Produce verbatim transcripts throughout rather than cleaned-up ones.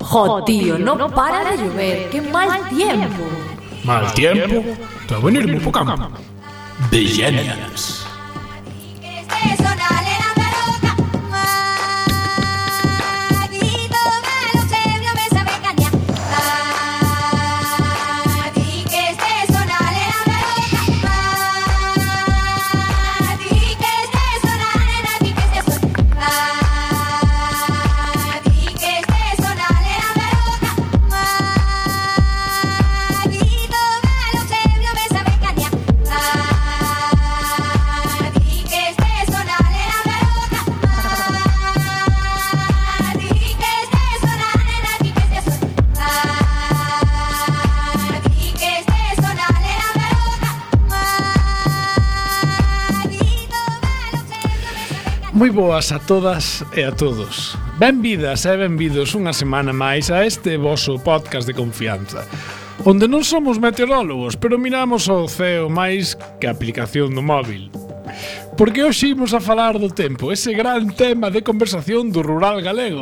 Jo, tío, no para de llover. ¡Qué mal tiempo! ¿Mal tiempo? Te va a venir muy poco campo. Villanas. Moi boas a todas e a todos. Benvidas e benvidos unha semana máis a este voso podcast de confianza, onde non somos meteorólogos, pero miramos ao ceo máis que a aplicación do móvil. Porque hoxe imos a falar do tempo, ese gran tema de conversación do rural galego.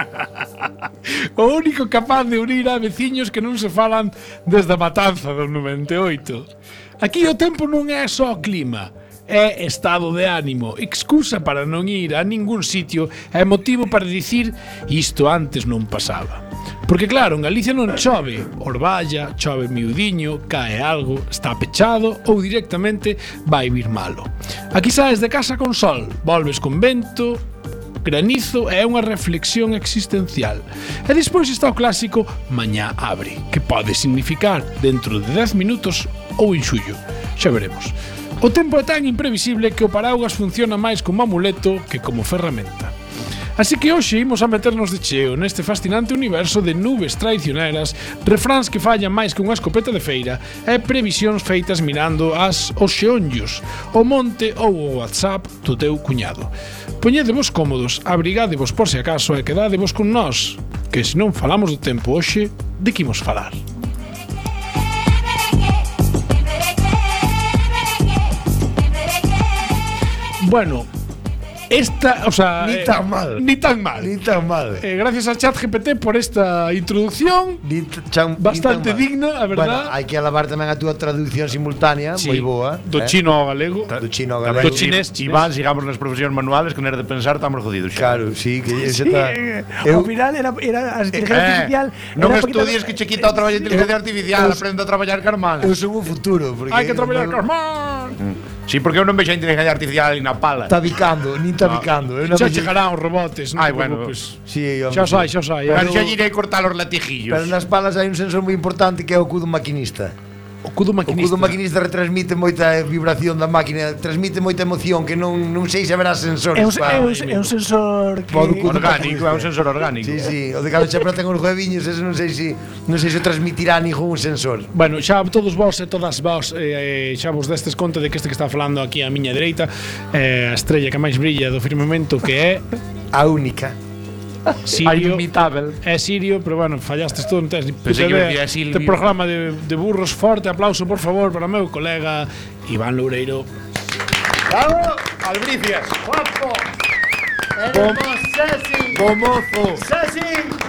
O único capaz de unir a veciños que non se falan desde a matanza do noventa e oito. Aquí o tempo non é só clima, é estado de ánimo, excusa para non ir a ningún sitio e motivo para dicir isto antes non pasaba. Porque claro, en Galicia non chove, orballa, chove miudiño, cae algo, está pechado ou directamente vai vir malo. Aquí saes de casa con sol, volves con vento, granizo e unha reflexión existencial. E despois está o clásico mañá abre, que pode significar dentro de dez minutos ou en xullo. Xa veremos. O tempo é tan imprevisible que o paraugas funciona máis como amuleto que como ferramenta. Así que hoxe imos a meternos de cheo neste fascinante universo de nubes traicioneras, refráns que fallan máis que unha escopeta de feira e previsións feitas mirando as os xeonllos, o monte ou o WhatsApp do teu cuñado. Poñedevos cómodos, abrigadevos por se acaso e quedadevos con nós, que se non falamos do tempo hoxe, de que imos falar? Bueno, esta, o sea, ni tan mal, ni tan mal, ni tan mal. Eh, gracias a ChatGPT por esta introducción, ni chan, bastante ni digna, a verdad. Bueno, hai que alabar tamén a túa traducción simultánea, sí, moi boa. Do eh? chino ao galego, do chino ao galego, do chinés. Iván, sigamos nas profesións manuales, con era de pensar estamos jodidos. Xa. Claro, sí, que sí, está. Eh, eu, ao final era era a inteligencia eh, artificial. Non estudies que che quita o traballo de inteligencia artificial, aprende a traballar carmán. Eu son o futuro, porque hai que traballar carmán. Sí, porque eu non vexo a inteligencia artificial ali na pala. Está bicando, nin está bicando. No. Xa chegarán os robots, non Ai, te bueno, preocupes. Sí, xa sai, xa sai. Pero xa irei cortar os latijillos. Pero nas palas hai un sensor moi importante que é o cudo maquinista. O cudo maquinista. O cudo maquinista retransmite moita vibración da máquina, transmite moita emoción que non non sei se haberá sensores. É un, é un, é un sensor que orgánico, é un sensor orgánico. Sí, sí, o de cando xa ten os hueviños, ese non sei se non sei se transmitirá ningún sensor. Bueno, xa todos vós e todas vós eh, xa vos destes conta de que este que está falando aquí á miña dereita é eh, a estrella que máis brilla do firmamento, que é a única. Sirio, é Sirio, pero bueno, fallastes todo, non tens ni puta idea. Este programa de, de burros, forte aplauso, por favor, para o meu colega Iván Loureiro. Bravo, Albricias. Juanjo. Bom, Ceci. Bomozo. Ceci.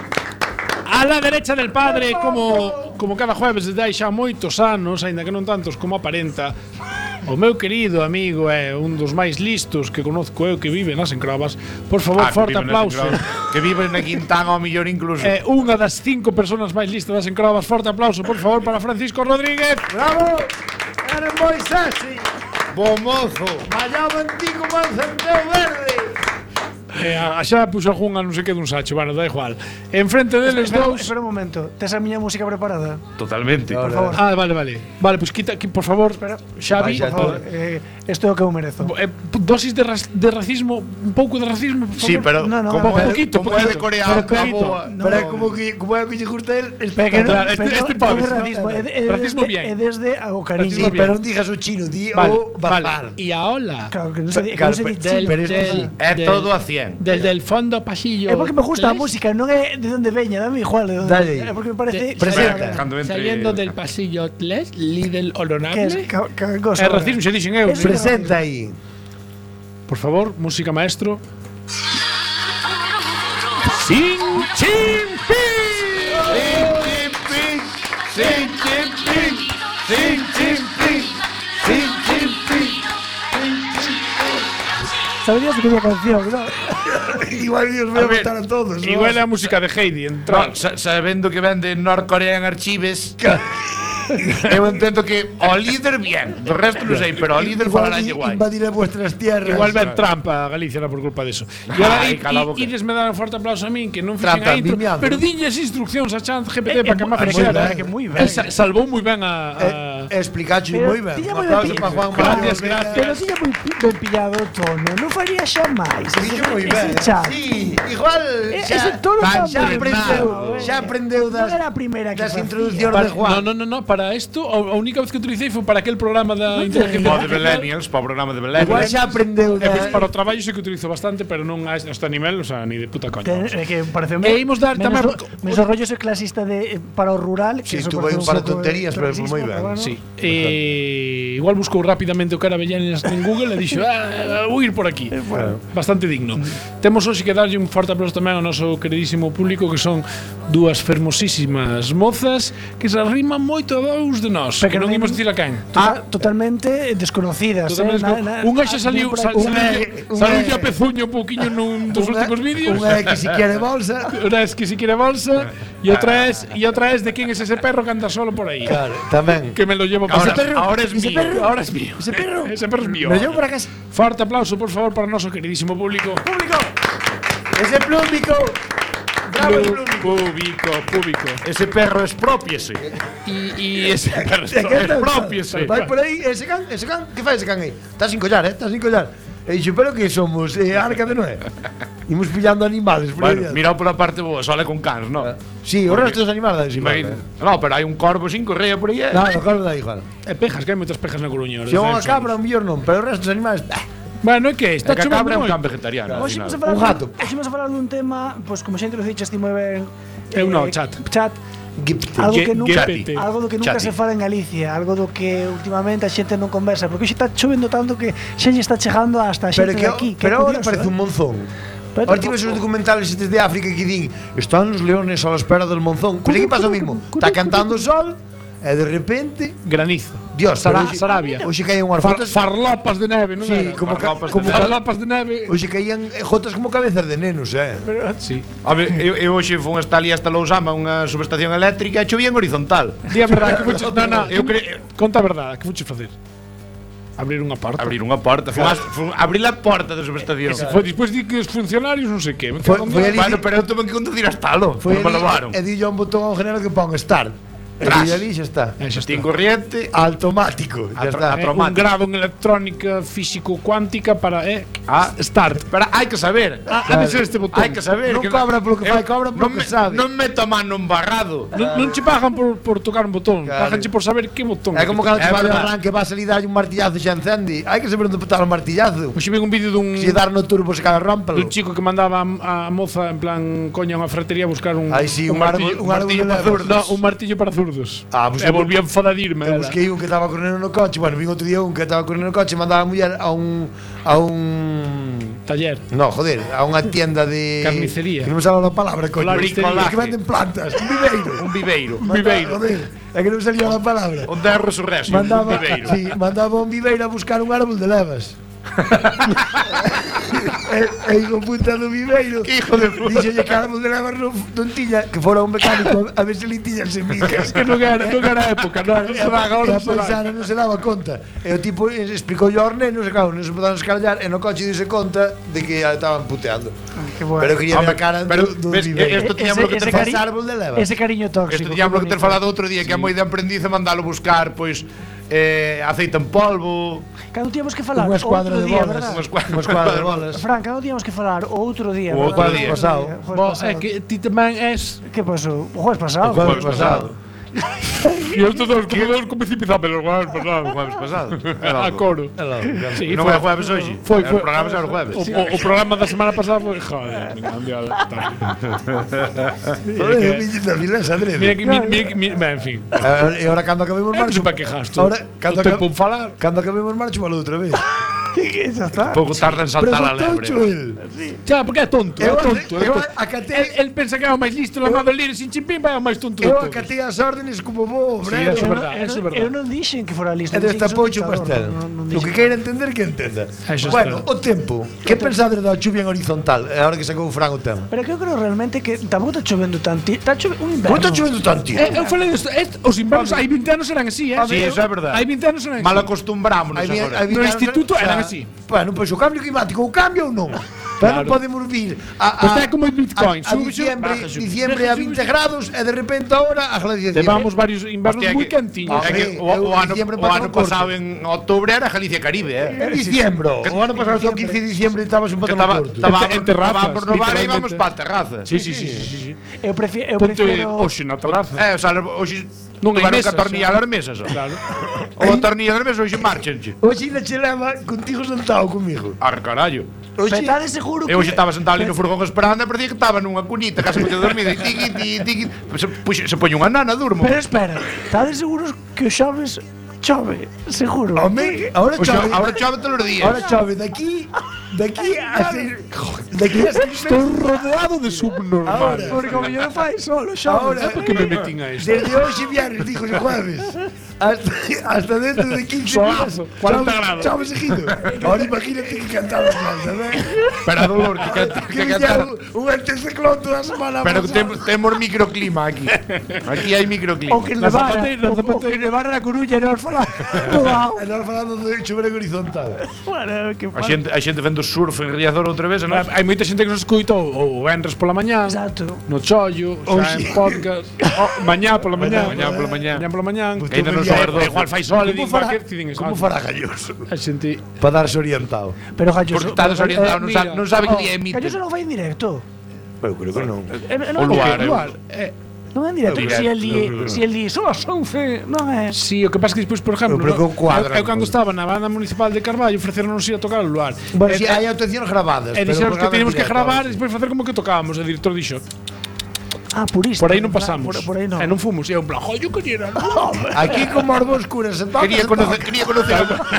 A la derecha del padre, como, como cada jueves desde hai xa moitos anos, aínda que non tantos como aparenta, o meu querido amigo é un dos máis listos que conozco eu, que vive nas Encrobas. Por favor, ah, forte aplauso. Que vive na Quintana ao millón incluso. É unha das cinco persoas máis listas das Encrobas. Forte aplauso, por favor, para Francisco Rodríguez. Bravo. Era moi sexy. Bomozo. Mallaban ti como un centeo verde. Eh, a xa puxo algunha non sei que dun sacho, bueno, da igual. Enfrente deles espera, dous. Espera un momento, tes a miña música preparada? Totalmente. Por favor. Ah, vale, vale. Vale, pues quita aquí, por favor. Espera, Xavi, por favor. Eh, esto é o que eu merezo. Eh, dosis de, ras, de racismo, un pouco de racismo, por favor. Sí, pero no, no, como un poquito, como é de coreano, boa. Pero é como que como é que lle gusta el, espera que no, este, este pobre racismo, é de, racismo bien. É desde o cariño. Sí, pero non digas o chino, di o bazar. E a ola. Claro, que non se di, que non se di chino. É todo a cien. Del del fondo pasillo. É porque me gusta a música, non é de onde veña, dame igual. Dale. É porque me parece presenta. Saliendo del pasillo tres, Lidl honorable. Que cosa. É racismo, se dixen eu. Presenta aí. Por favor, música maestro. Sin Chin Pin. sabías que había canción, ¿no? Igual os voy a votar a todos. Igual é a música de Heidi, No, entra. sa sabendo que ven de North Korean Archives. Eu entendo que o líder bien, do resto non sei, pero o líder falará igual. Invadiré vuestras tierras. Igual ven trampa a Galicia era por culpa deso. E ahora Ai, cala a boca. ides me dar un forte aplauso a min que non fixen Trampa, a intro, vimiando. pero dinlles instruccións a Chat G P T Eh, para que eh, me moi fixera. ben, que moi ben. El sa- salvou moi ben a, a Eh, explicacho Pero moi ben. tiña Un moi aplauso ben para Juan Gracias, Manuel. gracias. Pero tiña moi pi- ben pillado o tono. Non faría xa máis. Dixo moi ben. Chat. Sí, igual Eh, xa, ese tono xa, tan xa ben aprendeu, pillado, xa eh. aprendeu das Non era a primeira que das facía. introducións Para, de Juan. no, no, no, no, para isto a, a única vez que utilicei foi para aquel programa da inteligencia O de artificial. Millennials, para o programa de Igual Millennials. xa aprendeu E pois da para o traballo sí que utilizo bastante, pero non a este nivel, o sea, ni de puta coña. Ten, vamos. é que parece E imos dar tamén- Menos o rollo ese clasista de eh, para o rural. Sí, eso tú parece vai un para pouco tonterías, pero progresismo, moi ben. bueno. Sí. Eh, igual buscou rapidamente o cara Avellanes en Google e dixo, ah, vou ir por aquí. Bastante digno. Temos hoxe que darlle un forte aplauso tamén ao noso queridísimo público, que son dúas fermosísimas mozas que se arriman moito a dous de nós, Pero que non que non- imos dicir a quen. Tota- totalmente desconocidas. Totalmente eh, desco- Unha xa saliu, sal, Unha é- saliu, unha saliu é- a pezuño un pouquiño nun dos Unha- últimos vídeos. Unha é que si quere bolsa. Una es que si quiere bolsa y otra es y otra es de quién es ese perro que anda solo por ahí. Claro, tamén. Que me lo llevo Ahora, para ahora es ese mío. perro- Ahora es mío. Ese perro. Ese perro es mío. Me lo llevo para casa. Fuerte aplauso, por favor, para nuestro queridísimo público. Público. Ese plúmbico. Bravo, el plúmbico. Público, público. Ese perro expropiese. Y, y ese perro ¿De qué tal? expropiese. Vai por aí, ese can, ese can, que fai ese can aí? Está sin collar, eh? Está sin collar. E dixo, pero que somos? Eh, Arca de Noé. Imos pillando animales por Bueno, aí. mira pola parte boa, sole con cans, no? Sí, o resto dos animales da encima. Imagina- No, pero hai un corvo sin correa por aí. eh. No, no, claro, da igual. E pejas, que hai moitas pejas na Coruña. Se unha cabra, un millón non, pero o resto dos animales, bah, Bueno, é que está É que a cabra é un chovendo can moito. vegetariano. al Hoxe final. imos a falar Un gato. Hoxe imos a falar dun tema, pois como xa introduciches ti moi ben. Eu non, chat. Chat. gipte. Algo Ge- que nunca, Gepete. algo do que nunca Chati. se fala en Galicia, algo do que últimamente a xente non conversa, porque hoxe está chovendo tanto que xa lle está chegando hasta a Pero xente que, de aquí, que pero é ahora curioso, parece eh. un monzón. Pero Ahora tienes tampouco- os documentales estes de África que din están os leones a la espera del monzón. Pero aquí pasa o mismo. Está cantando o sol e de repente, Granizo. Dios, Sara- pero hoxe- Sarabia. Hoxe caían unhas Far, gotas. farlopas de neve, non Sí, era? como, ca, Farlopas de como neve. ca, Farlopas de neve. hoxe caían eh, gotas como cabezas de nenos, eh. Pero, sí. A ver, eu, eu hoxe fun hasta ali hasta Lousama, unha subestación eléctrica, e chovía en horizontal. Di a verdade que fuches, no, no, Eu eu cre- conta a verdade, que fuches facer? Abrir unha porta. Abrir unha porta, fun, as- fun, abrir a porta da subestación. Se foi despois di que os funcionarios non sei que. Me Foi- cago en foi Dios. ali- Bueno, pero eu tuve que conducir hasta lo. Foi non me ali, levaron. e di un botón ao general que pon start. E Tras. di ali xa está. Eh, xa está. Tin corriente, Automático, xa Atro- está. Eh, un traumático. grado en electrónica físico-cuántica para eh, Ah, start. pero hai que saber. Ah, ha de ser este botón. Hai que saber. Non que cobra polo que eu- fai, cobra polo non que me- sabe. Non meto a mano embarrado. Non, non che pagan por, por tocar un botón, Claro. paganche por saber que botón. É como cando É te vai de verdad. arranque vas a salir darlle un martillazo e xa encende. Hai que saber onde botar o martillazo. Hoxe vi un vídeo dun, Se dar no turbo se cada rómpalo. dun chico que mandaba a, a moza en plan coña a unha ferretería a buscar un, Ai, sí, un, un árbol, martillo, un árbol martillo de para levas. no, un martillo para zurdos. Ah, pues e eu- volví a enfadarme. Eu busquei un que estaba correndo no coche, bueno, vin outro día un que estaba correndo no coche e mandaba a muller a un a un Taller. no, joder, a unha tienda de Carnicería. Que non me sale a palabra, coño. Floristería. Que venden plantas, un viveiro. Un viveiro. Mandaba- viveiro. Joder, é que non me salía a palabra. Un de resurrección. Un Mandaba, viveiro. sí, mandaba un viveiro a buscar un árbol de levas. e, e hijo puta do viveiro. Que hijo de puta. Dixolle que árbol de levas non, non tiña, que fora un mecánico a ver se li tiñan semillas. Que non era, non era época, non, non E se a, va e agora, a non se va. pensar, non se daba conta. E o tipo explicou aos nenos, e claro, non se podaron escarallar, e no coche dise conta de que a estaban puteando. Que bueno. Pero quería ver a Home, cara pero, do, do ves, viveiro. esto tiñamos que ese, ter cari- faz árbol de levas. ese cariño tóxico. Isto tiñamos que ter bonito. falado outro día, que é moi de aprendiz e mandalo buscar, pois, eh, aceite en polvo, Cando tíamos que falar Unha escuadra outro de día, bolas. verdad? Unha escuadra- Unha escuadra de bolas. Fran, cando tíamos que falar o outro día, O outro verdad? día. pasado. Jueves Bo, pasado. é que ti tamén és Que pasou? O jueves pasado. O jueves jueves pasado. e estes dos como dos como principal, pero bueno, pasado. O jueves pasado. A coro. Sí, Non foi- é jueves hoxe. Foi, Os foi. programas eran jueves. O, o, o programa da semana pasada foi, joder, me cambiou. Joder, viñes da vilesa, Mira adrede. que, mira, mira, que- mira, ben, en fin. E agora cando acabemos Non sei marcho, para que gasto. Ahora, cando o tempo acab- en falar. cando acabemos marcho, malo outra vez. E xa está. Pouco tarda en saltar a lebre. Preguntoucho el. Xa, porque é tonto, é Eu, tonto. é eu tonto. acatei, El, el pensa que é o máis listo, la mano libre sin chimpín, vai o máis tonto de eu todos. acatei as órdenes como bo Sí, obrero. eso é Eu verdad, non- eso é eu verdad. Eu non dixen que fora lista. E dixen que desta son poucho dictador, pastel. non- non Lo dixen. que queira entender que entenda. Eso Bueno, está. o tempo. Que pensades da chuvia en horizontal? É a hora que sacou o Fran o tema. Pero que eu creo realmente que tampouco está chovendo tanto. Está chovendo un inverno. Como está chovendo tanto? Eh, eu falei disto, est- os invernos hai vinte anos eran así, eh? Sí, eso é verdade. Hai vinte anos eran así. Mal acostumbrámonos Hai vi- agora. hai vi- No instituto eran así. Bueno, pois o cambio climático ou cambia ou non. Pero non podemos vir a, a, Pois é como o Bitcoin, a, a sube, sube, diciembre, baja, sube. diciembre a vinte grados e de repente ahora a gladiación. Levamos varios invernos Hostia, moi que- cantiños. É que Sí, o, eu o ano, diciembre o para ano o corte. pasado en outubro era Galicia Caribe, eh. En diciembre. O ano pasado o quince de diciembre estabas un Que patón estaba, corto. estaba, En terrazas, estábamos no bar e literalmente. íbamos para a terraza. Sí, sí, sí, sí, sí, sí. Eu prefiero. Eu Ponte prefiero hoxe na terraza. Eh, o sea, hoxe Non hai tuveron que mesas, atornillar xa. as mesas. ó. Claro. O atornillar as mesas hoxe marchenche. Hoxe ainda che leva contigo sentado comigo. Ar carallo. Hoxe Petade seguro que. Eu hoxe estaba sentado ali no furgón esperando e parecía que estaba nunha cunita, case medio dormido e tiqui, tiqui, tiqui. Se, puxe, se poñe unha nana, durmo. Pero espera, estades seguros que o xoves chove? Seguro. Home, ahora O xa, chove. ahora chove todos os días. Ahora chove daqui, daqui a seis, daqui a seis Estou meses. rodeado de subnormales. Ahora. Porque o mellor fai solo xoves. Ahora, Por que me metín a isto? desde hoxe viernes, dijo el jueves, hasta, hasta dentro de quince Solazo, días, cuarenta chove- grados. chove seguido. Ahora imagínate que cantamos más, ¿sabes? Pero a dolor, que, que, Que que, me cantar. llevo un anticiclón toda semana. Pero que pasada. temos, temos microclima aquí. Aquí hai microclima. O que Na levara, zapateira, na o, o que zapateira. levara na Coruña e nos falar. Wow. E nós falando de chover en horizontal. Bueno, que A xente, a xente vendo surf en Riazor outra vez, non? Hai moita xente que nos escuita o, o venres pola mañá, Exacto. no chollo, xa en podcast, o, mañá pola mañá, Mañá pola mañá. mañá pola mañá. Que ainda non son as doce. Igual fai sol e Como din, fará, "Va, que deciden eso?" como fará Galloso? A xente Para darse orientado. Pero Galloso. Porque está desorientado, non sabe, non sabe que día emite. Galloso non vai en directo. Pero creo que non. Eh, O Non, luar, que eu- igual, eh, non é en directo. Directo, Si el di, no, no. si el di, son as once, non é. sí, o que pasa que despois, por exemplo, Pero no, con cuadra, eu, eu cando con- estaba na banda municipal de Carballo ofreceronos ir a tocar ao luar. Bueno, E- si hai audiciones grabadas. E pero dixeron que programa teníamos que en directo, gravar e sí. despois facer como que tocábamos. O director dixo, Ah, purista. por aí non en plan, pasamos. Por, por aí non. E non fomos. E eu en plan, jo, yo quería ir al luar. Aquí con Morbos Curas se toca. Quería se conocer, toca. quería conocer.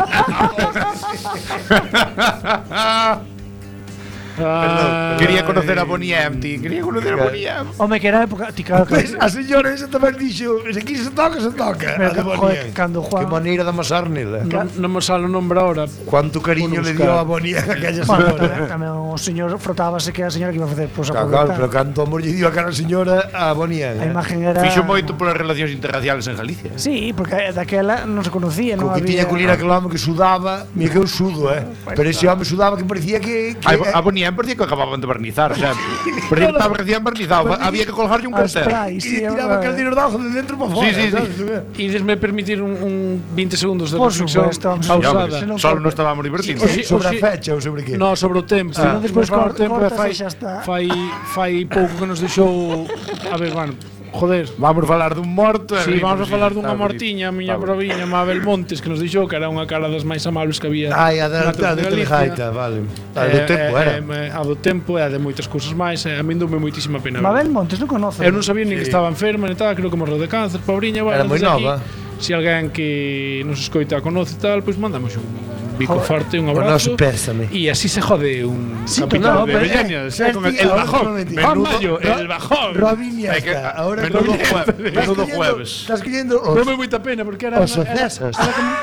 Ah, Quería conocer a Bonnie M, tío. Quería conocer a Bonnie M. Home, que era época. Ti, claro, Pues, que, a señora esa tamén dixo, se aquí se toca, se toca. Pero A de que, Bonnie joder, M. cando Juan- Que maneira de amasar nela. non, non me sale o nombre ahora. Cuánto cariño Bueno, le buscar. dio a Bonnie M a aquella bueno, señora. tamén, tamén o señor frotábase que era a señora que iba a facer pois a Claro, claro, pero canto amor lle dio a cara a señora a Bonnie M. A imagen era. Fixo moito polas relacións interraciales en Galicia. Sí, porque daquela non se conocía, non Co que había. tiña que lir aquel home que sudaba, mira que eu sudo, eh. Pero ese home sudaba que parecía que... que A, a Bonnie M parecía que acababan de barnizar, o sea, parecía que estaba recién barnizado. Había que colgarlle un a cartel. spray, E sí, lle é tiraba verdade. caldinos de ajo de dentro para fora. Sí, sí, sí. sabes? E desme permitir un, un veinte segundos de Por reflexión supuesto, vamos. Ya, pausada. hombre, Se non solo corta. nos estábamos divertindo. Sí, Sobre a Oxe- fecha ou sobre que? No, sobre o tempo. Ah. Non Despois sobre o cor- tempo e cortas fai, e xa está. fai, fai pouco que nos deixou. A ver, bueno, joder. Vamos a falar dun morto. e Si, rimos, vamos a falar sí, dunha está bonito. mortiña, a miña Está proviña, Mabel Montes, que nos dixou que era unha cara das máis amables que había. Ai, a da, na a da Galicia. Telejaita, vale. A do Eh, tempo eh, era. eh, A do tempo e a de moitas cousas máis. E a min doume moitísima pena. Mabel Montes non conoce. Eu non sabía nin que estaba enferma ni tal, creo que morreu de cáncer, pobriña, bueno, Era moi desde aquí, nova. Se alguén que nos escoita a conoce tal, pois mandamos un bico Joder. forte, un O abrazo. noso pésame. E así se jode un Sí, capítulo no, de pero, Bellañas, eh, eh, con el, tío, el ahora bajón. no me entiendo. Juan Menudo- Mayo, Ro- el bajón. Robin ya Hai que- está. Ahora menudo todo- jue- Estás menudo queriendo- jueves. Estás queriendo os, Dome moita pena porque era, os era, sucesos.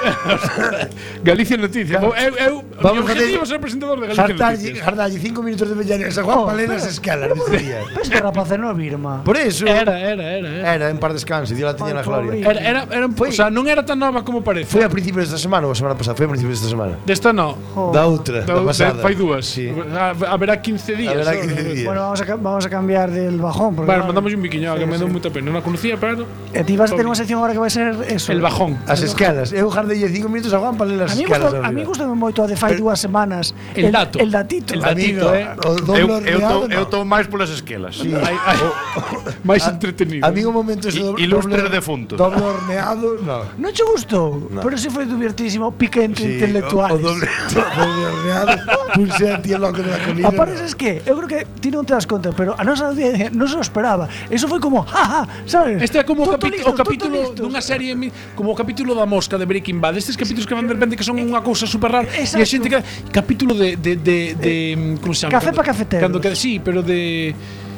Galicia Noticias. Eu, eu, eu Vamos mi objetivo a é ser presentador de Galicia Jartarlle, Noticias. jartarlle cinco minutos de Bellañas a Juan Oh, Palenas escalas dese día. Pues que rapaz no Birma. Por eso Era, era, era. Era, era en par descanso, Dios la tiña na Ay, gloria. pobre. era, era, era un, o sea, non era tan nova como parece. Foi a principios desta semana ou a semana pasada? Foi a principios desta semana. Desta no. Oh. Da outra, da, Da- pasada. Fai dúas. Sí. A- Haberá quince días. Haberá ¿sabes? quince días. Bueno, vamos a, ca- vamos a cambiar del bajón. Porque, Bueno, claro, mandamos un biquiño, que Sí, me deu sí. moita pena. Non a conocía, pero E ti vas a ter unha sección agora que vai ser eso. el bajón. As escalas. Eu jartelle cinco minutos a Juan Palenas A mí escalas. gusta, a mí gusta moito a de fai dúas semanas. El dato. El datito. El Amigo, datito, eh. o doble Eu, eu, horneado, tô, eu no. tô máis polas esquelas. Sí. Ai, ai, máis entretenido. Amigo, momento ese I- doble, ilustre doble- defunto. Doble horneado, no. Non che gustou? Pero si foi divertísimo, pica entre Sí, intelectual. habituais. O doble, o doble horneado, pulse a ti el loco de la comida. Aparte, es que eu creo que ti non te das conta, pero a nosa audiencia non se lo esperaba. Eso foi como, ja, ja, sabes? Este é como o, Todo capi listo, o capítulo todo listo. dunha serie mi- como o capítulo da mosca de Breaking Bad. Estes capítulos que van de repente que son unha cousa super rara e a Exacto. xente que capítulo de de de, de como se chama? Café pa cafetero. Cando que sí, pero de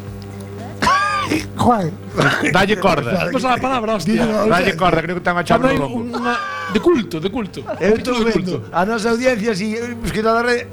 Juan, Dalle corda. non sei a palabra, hostia. Dalle corda, creo que ten a chave Cando hai no lombo. unha de culto, de culto. Eu Capítulo estou de vendo culto. a nosa audiencia así, pues que da rede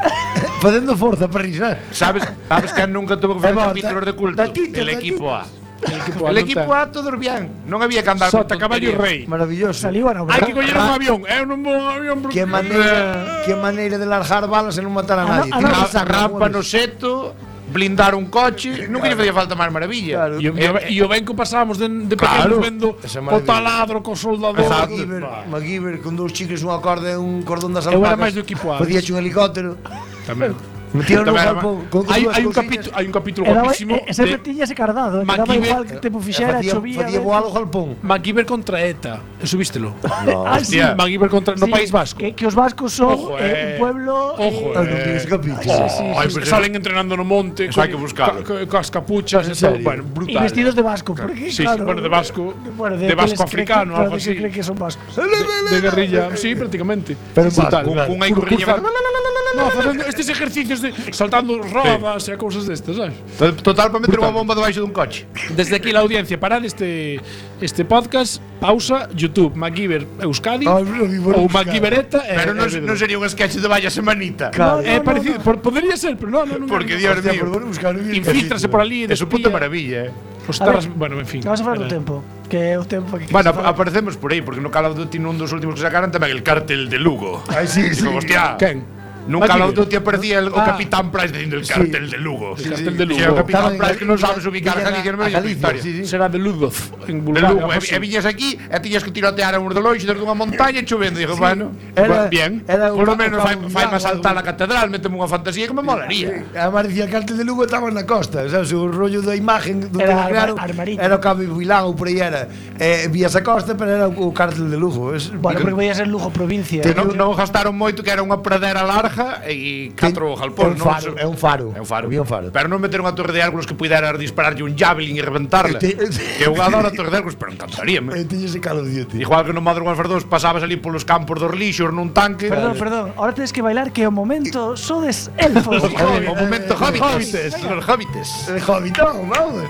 facendo forza para risar. Sabes, sabes que nunca tuvo que facer É bo, capítulos da- de culto? datito, El datito. equipo A. El equipo El non equipo ten. A todos bien. Non había que andar Sota, con caballo e tonterías. rei. Maravilloso. saliu a novela. Hai que coller un avión. Eu non vou a un avión porque Que maneira, que maneira de largar balas e non matar a Ah, nadie. no, ah, Tira no, esa Rampa rampa no seto, blindar un coche, nunca lle facía falta máis maravilla. Claro. E o- e o- e o ben que pasábamos de, de Claro. pequenos vendo Esa o maravilla. taladro co soldador. Exacto. MacGyver, MacGyver con dous chicles, unha corda e un cordón das Eu alpacas. era máis do equipo A. Podíache un helicóptero. Tamén. Metían un Tamén era galpón con Hai, dúas hai un cousiñas. capítulo, hai un capítulo Era, guapísimo e, e sempre de tiña ese cardado, que daba MacGyver- igual que te fixera, Facía, chovía. facía voar o galpón. MacGyver contra ETA. Eso vístelo? Ah, sí. Hostia. MacGyver contra no Sí, País Vasco. Que, que os vascos son Ojo, eh, eh. un pueblo. Ojo, Ah, eh, non vi ese capítulo. Ay, pues salen entrenando no monte. Eso hai que buscarlo. Con as capuchas e todo. serio? Bueno, y brutal. vestidos de vasco. Porque, Sí, sí, claro, bueno, de vasco. bueno, de vasco que les cree que- africano, claro, algo de así. que cree que son vascos. De, de guerrilla, sí, prácticamente. Pero en brutal. vasco, claro. Cun aí corriña. No, facendo estes ejercicios de saltando rodas e cousas destas, sabes? Total para meter unha bomba debaixo dun coche. Desde aquí la audiencia, parad este este podcast, pausa, YouTube, MacGyver Euskadi Ay, pero vivo ou Euskadi. MacGyvereta e Pero non e- non sería un sketch de vaya semanita. Claro. É parecido, por, podría ser, pero no, no, no. Porque no, Dios Hostia, mío. pero bueno, buscar un infiltrase por ali, É su puta despía. maravilla, eh. Os A tarras, ver, bueno, en fin. Que vas a falar do Era- tempo. Que é o tempo que Bueno, que se fala. aparecemos por aí, porque no Call of Duty nun dos últimos que sacaron tamén el cártel de Lugo. Ay, sí, sí. Como, hostia. Quen? Nunca Call of MacGyver. Duty aparecía el, o Ah. Capitán Price diciendo el Sí. cártel de Lugo. El cártel de Lugo. Sí, o Capitán Estaban en Price que non Galicia, sabes ubicar viñan a- Galicia no a medio de Galicia, historia. sí, sí. Será de Ludov en De Bulgaria. Lugo, algo e, así. e viñas aquí e tiñas que tirotear a uns de longe desde unha montaña chovendo. Digo, bueno, Era- bien. era Por lo un- menos un fai, cabo fai de máis saltar agua. a catedral, meteme unha fantasía que me molaría. Además decía el cártel de Lugo estaba na costa, sabes, o rollo da imagen do Era que crearon Arma- Armarito. era o Cabo de Vilán ou por aí era. Eh, vías a costa, pero era o cártel de Lugo. Es, Bueno, porque voy a ser Lugo provincia. Que non, non gastaron moito, que era unha pradera larga e catro galpóns. é un faro, é un faro. É un faro. Había un faro. Pero non meter unha torre de árboles que pudera dispararlle un javelin e reventarla. Te- Que eu adoro a torre de árboles, pero encantaríame. Eh, tiña ese Call of Duty. Igual que no Modern Warfare dos pasabas ali polos campos dos lixos nun tanque. Perdón, perdón. Ahora tienes que bailar que é o momento sodes elfos. O momento hobbits. Hobbits. Los hobbits. El Hobbitón, vamos.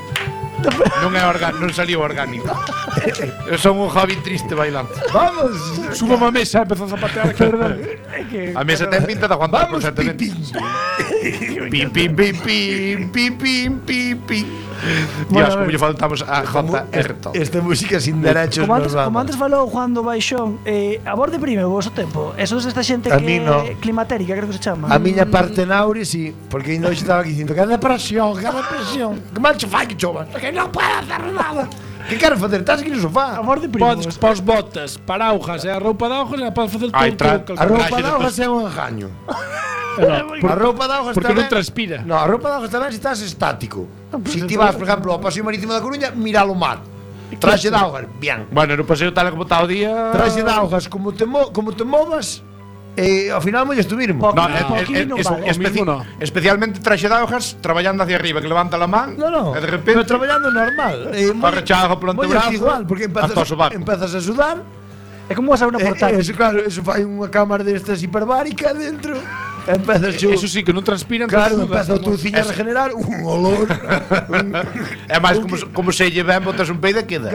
Non é orga, non salió orgánico. Eu son un hobbit triste bailando. Vamos. Subo a mesa, empezó a zapatear. Perdón. É que- A mesa ten pinta de aguantar Vamos, perfectamente. Pim, pim, pim, pim, pim, pim, pim, pim. Bueno, Dios, a ver. como lle faltamos a J R todo. Esta música sin derechos Como nos antes, como vamos. antes falou Juan do Baixón, eh, a vos deprime vos o tempo. Eso es esta xente A que mí no. climatérica, creo que se chama. A miña parte naure, sí, porque ainda hoxe estaba aquí dicindo que é depresión, que é depresión. Que mal che fai que chova, que non puedo hacer nada. Que quero facer? Estás aquí no A sofá. vos deprime Podes vos. pos botas, paraujas e a roupa de augas e a podes facer todo Ai, tra- todo A roupa Traxe de de augas é un engaño. Por- A roupa de augas porque está non ben- transpira. No, a roupa de augas está ben se estás estático. Se ti vas, por exemplo, ao Paseo Marítimo da Coruña, mira o mar. Traxe de augas, bien. Bueno, no paseo tal como está o día. Traxe de augas, como te, mo como te movas, eh, ao final molles tu mismo. Po- No, No, eh, eh, aquí eh, non es- vale. especi- O mismo no. especialmente traxe de hojas traballando hacia arriba, que levanta la man No, no, e de repente pero traballando normal. Eh, Corre chajo polo molles antebrazo, igual, porque hasta o empezas, sobaco. empezas a sudar. É como vas a una Eh, portátil. eso, claro, eso fai unha cámara destas hiperbárica dentro. Empezas chu, Eso sí, que non transpiran. claro, pero empeza o sudas. tuciño a regenerar un olor. un, É máis como, como se lle ben botas un peido e queda.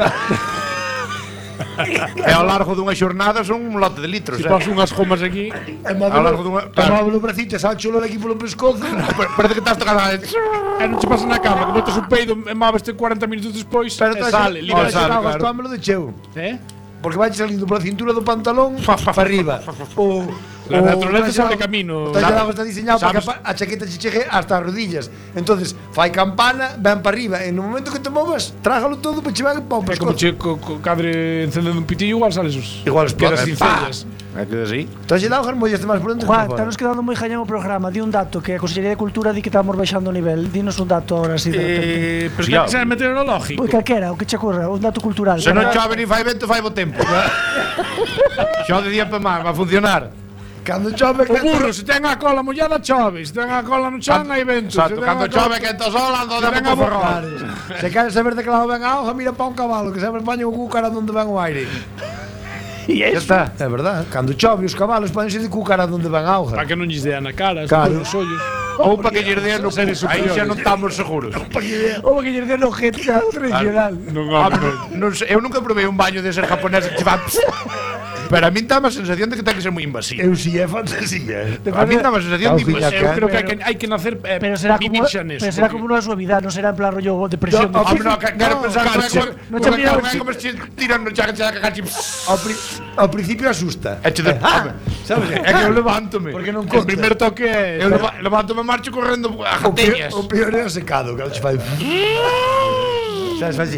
E ao largo dunha xornada son un lote de litros, Se eh. pas unhas gomas aquí. e Ao largo dunha- móvelo, claro. móvelo bracito, salcho olor aquí polo pescozo. Pa- Parece que estás tocando a... E non che pasa na cama, que botas un peido e móveste cuarenta minutos despois Pero e sale, libre libre. sale, augas, claro. tómelo de cheu. Eh? Porque vai salindo pola cintura do pantalón para arriba. O, La o naturaleza traxe sabe de- camino. O traxe de Sabes- auga está diseñado para que sabes- a chaqueta che chegue hasta as rodillas. Entonces, fai campana, ven para arriba. E no momento que te movas, trágalo todo para che van para o É como pescozo. che co, co cadre encendendo un pitillo igual sales os Igual explota. quedas sin Pa. cellas. É que así. Traxe de augas, mollaste máis por dentro. Juan, que por fora. estamos quedando moi jañán o programa. Di un dato que a Consellería de Cultura di que estamos baixando o nivel. Dinos un dato ahora así de repente. Eh, pero Sí, ten ah. que ser meteorológico. Pois calquera, o que che ocurra, un dato cultural. Se non chove ni fai vento, fai bo tempo. Xo de día para máis, va a funcionar. Cando chove, O burro, se ten a cola mollada, chove. Se ten a cola no chan, hai vento. Exacto, Se ten cando a cola- chove que ento sol, ando de ten a po boca. ferrol. se queres saber de que lado ven a auga, mira pa un cabalo, que sempre paña o cúcara onde ven o aire. E Ya eso. está. É verdade, cando chove os cabalos ponense de cúcara onde ven a auga. Para que non lles dea na cara, Claro. os ollos. Ou para que lle dea no cu. Seres Aí xa superiores. non estamos seguros. Ou que lle den o objeto tradicional. Non, Ah, home, pero non sei, eu nunca probei un baño de ser japonés que che va. Pero a min dá a sensación de que ten que ser moi invasivo. Eu si é fantasía. A min dá a sensación de Augiña, invasivo. Eu creo que hai Pero- que, hai que nacer eh, Pero será como, vivir xa neso, pero será porque- como unha suavidade, non será en plan rollo depresión. No, de- Home, no, que- quero pensar claro, que che- non che mira- como se tiran no chaga chaga cachi. Ao, pri ao principio asusta. E che de, Ah, sabes? é que eu levántome. Porque non O conta. primeiro toque é Eu leva- levanto-me e marcho correndo a O peor, jateñas. o peor é o secado, que che fai. Sabes, fai así.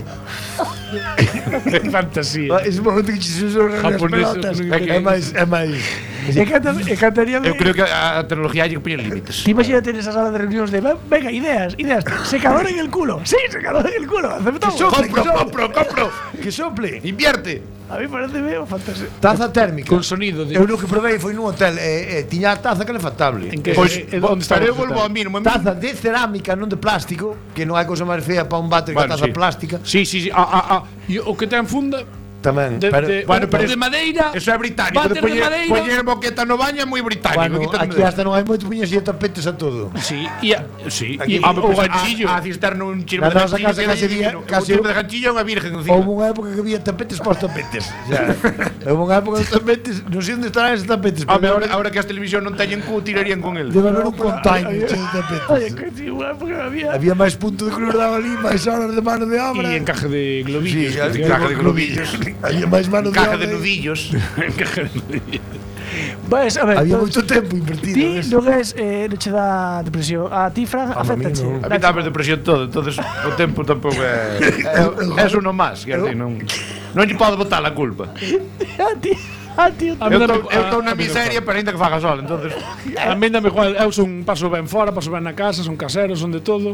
fantasía. Ese momento que che susurran as Japonés, pelotas. non É máis, é máis. E canta- e cantaría Eu creo que a a tecnología hai que poñer límites. Ti imagínate nesa sala de reunións de "Ven- venga, ideas, ideas, secador en el culo. Sí, secador en el culo, aceptamos. Compro, compro, compro. Que sople. Invierte. A mí parece medio fantasía. Taza térmica. Con sonido de... Eu no que provei foi nun hotel e, e tiña a taza calefactable. En que, Pois, eh, onde está pero eu o volvo a mínimo. Taza de cerámica, non de plástico, que non hai cousa máis fea para un váter que a Bueno, taza sí. plástica. Sí, sí, sí. Ah, ah, ah. E o que ten funda Tamén. de, pero, de, bueno, pero de es- madeira. Eso é británico. váter De de poñer, madeira. poñer boqueta no baño é moi británico. bueno, quítame aquí de- hasta non hai moito puñas e tapetes a todo. Sí, e a, sí, Aquí- e Ah, o pues, ganchillo. A, a cisterna un chirmo Na de nosa ganchillo. casa que casi dalle había- divino. casi- Un chirmo de ganchillo é unha virgen encima. Houve unha época que había tapetes pos tapetes. Ya. Houve unha época que os tapetes, non sei onde estarán esos tapetes, Ah, pero ahora, ahora que as televisión non teñen cu, tirarían con el. debe haber un container cheo de tapetes. Oye, que sí, una época había. Había máis punto de cruz daba ali, máis horas de mano de obra. E encaje de globillos. Sí, que- caja de globillos. Había máis mano de Caja obra. de nudillos. encaje de globillos. Pues, a ver, Había entonces, moito tempo invertido. ti ves? non es, eh, non che dá depresión. A ti, Fran, A mí afectache. non. A mí dame depresión todo, entonces o tempo tampouco é é, é uno máis, quer dizer, non non lle podo botar a culpa. A ti, a ti. A mí Eu dame- estou eu estou a- na a mí non miseria, pero ainda que faga sol, entonces A mí dame igual, eu son paso ben fora, paso ben na casa, son casero, son de todo.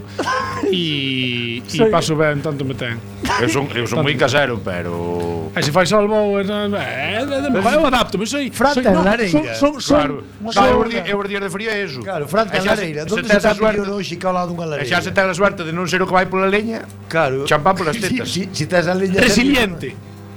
E e Soy- paso ben tanto me ten. eu son eu son moi casero, pero E se fai sol vou, eh, eh, eu adapto, me soy. Fran soy ten no, lareira. son, son, son, claro, no no, sei, eu os días, eu os días de frío é eso. Claro, Fran ten E xa se- lareira. se Donde se tes está a suerte- pillo hoxe que ao lado dunha E lareira? xa se ten a suerte de non ser o que vai pola leña, Claro. champán polas tetas. Si, si, si tes a leña resiliente.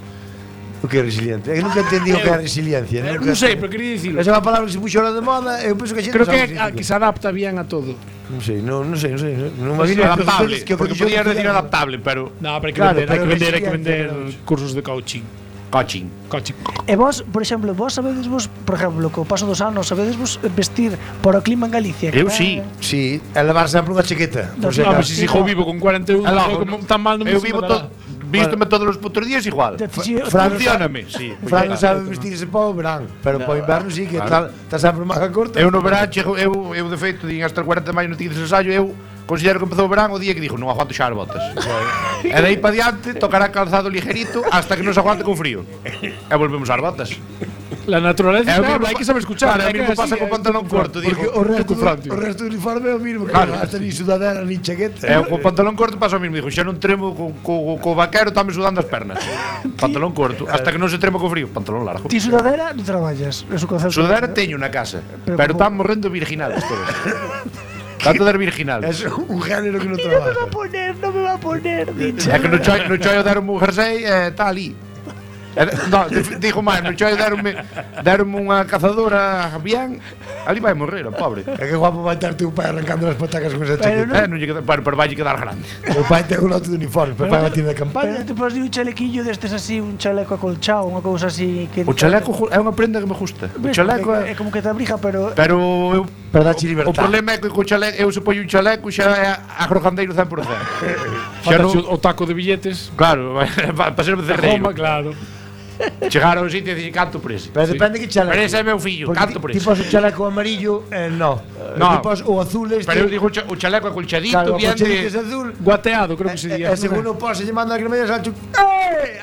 O que é resiliente? É que nunca entendí o que é resiliencia. Eh, nunca- Non sei, pero quería dicirlo. Esa é unha palabra que se puxo ahora de moda, eu penso que a xente Creo non que sabe é a o que significa. se adapta bien a todo. Non sei, non, non sei, non sei. Non me Sí, vino adaptable, que o porque que podías yo decir decía- adaptable, pero No, pero hai que Claro, vender, hai pero que vender, hai que resiliente, vender pero- cursos de coaching. coaching. Coaching. E vos, por exemplo, vos sabedes vos, por exemplo, co paso dos anos, sabedes vos vestir para o clima en Galicia? Eu Que sí. é- Sí, é levar sempre unha chaqueta. No, por si No, acaso. pero si sigo vivo con cuarenta e un, E logo, como tan mal non me eu se vivo me dará. todo, vístome todos os putos días igual. de- si- Fran- Funcióname, sí. Fran non sabe vestirse para o verán, pero para o inverno sí que está está sempre manga corta. Eu no verán chego, eu, eu de feito, din hasta o cuarenta de maio non tiñes ensayo, eu considero que empezou o verán o día que dixo non aguanto xa as botas. E de aí para diante tocará calzado ligerito hasta que non se aguante con frío. E volvemos ás botas. La naturaleza É o habla, mismo hai que pa- saber escuchar. Claro, hai o que mismo así, pasa co é pantalón como corto, Porque digo. o resto, tu Fran, tío. o resto do uniforme é o mismo, que Claro. non hasta ni sudadera ni chaqueta. E o pantalón corto pasa o mesmo, digo, xa non tremo co, co, co vaquero, estame sudando as pernas. Pantalón corto, hasta que non se tremo co frío, pantalón largo. Ti sudadera non traballas, é o concepto. Sudadera teño na casa, Pero pero como- están morrendo virginales todos. Tanto de virginales. É un género que non Non me va a trabaja. poner, non me va a poner, dicho. É que no choio, no choio deron un jersey e está ali. E, no, dif- dijo máis, no choio deronme, deronme unha cazadora bien, ali vai morrer, o pobre. É que guapo vai estar teu pai arrancando as patacas con esa Pero chaqueta. Eh, non lle queda, bueno, pero vai lle quedar grande. O pai ten un lote de uniformes, pero fai unha tienda de Pero campaña. te podes dir un chalequillo destes así, un chaleco acolchado, unha cousa así que O chaleco ju- é unha prenda que me gusta. O Ves, chaleco porque é é... como que te abriga, pero Pero eu, Pero dache o libertad. problema é que co chaleco, eu se poño un chaleco xa é agrogandeiro cen por cen. Xa Falta non, o taco de billetes. claro, para ser becerreiro. Roma, claro. Chegar ao sitio e dicir canto preso. Pero depende que chaleco. Pero ese é meu fillo, Porque canto ti- preso. Ti pos o chaleco amarillo, eh, no. No. Ti pos o azul este. Pero eu digo o cha- o chaleco acolchadito, claro, o bien colchadito de... es azul. Guateado, creo que se E, diga. e según o pos, se lle manda a cremella, salcho. ¡Eh!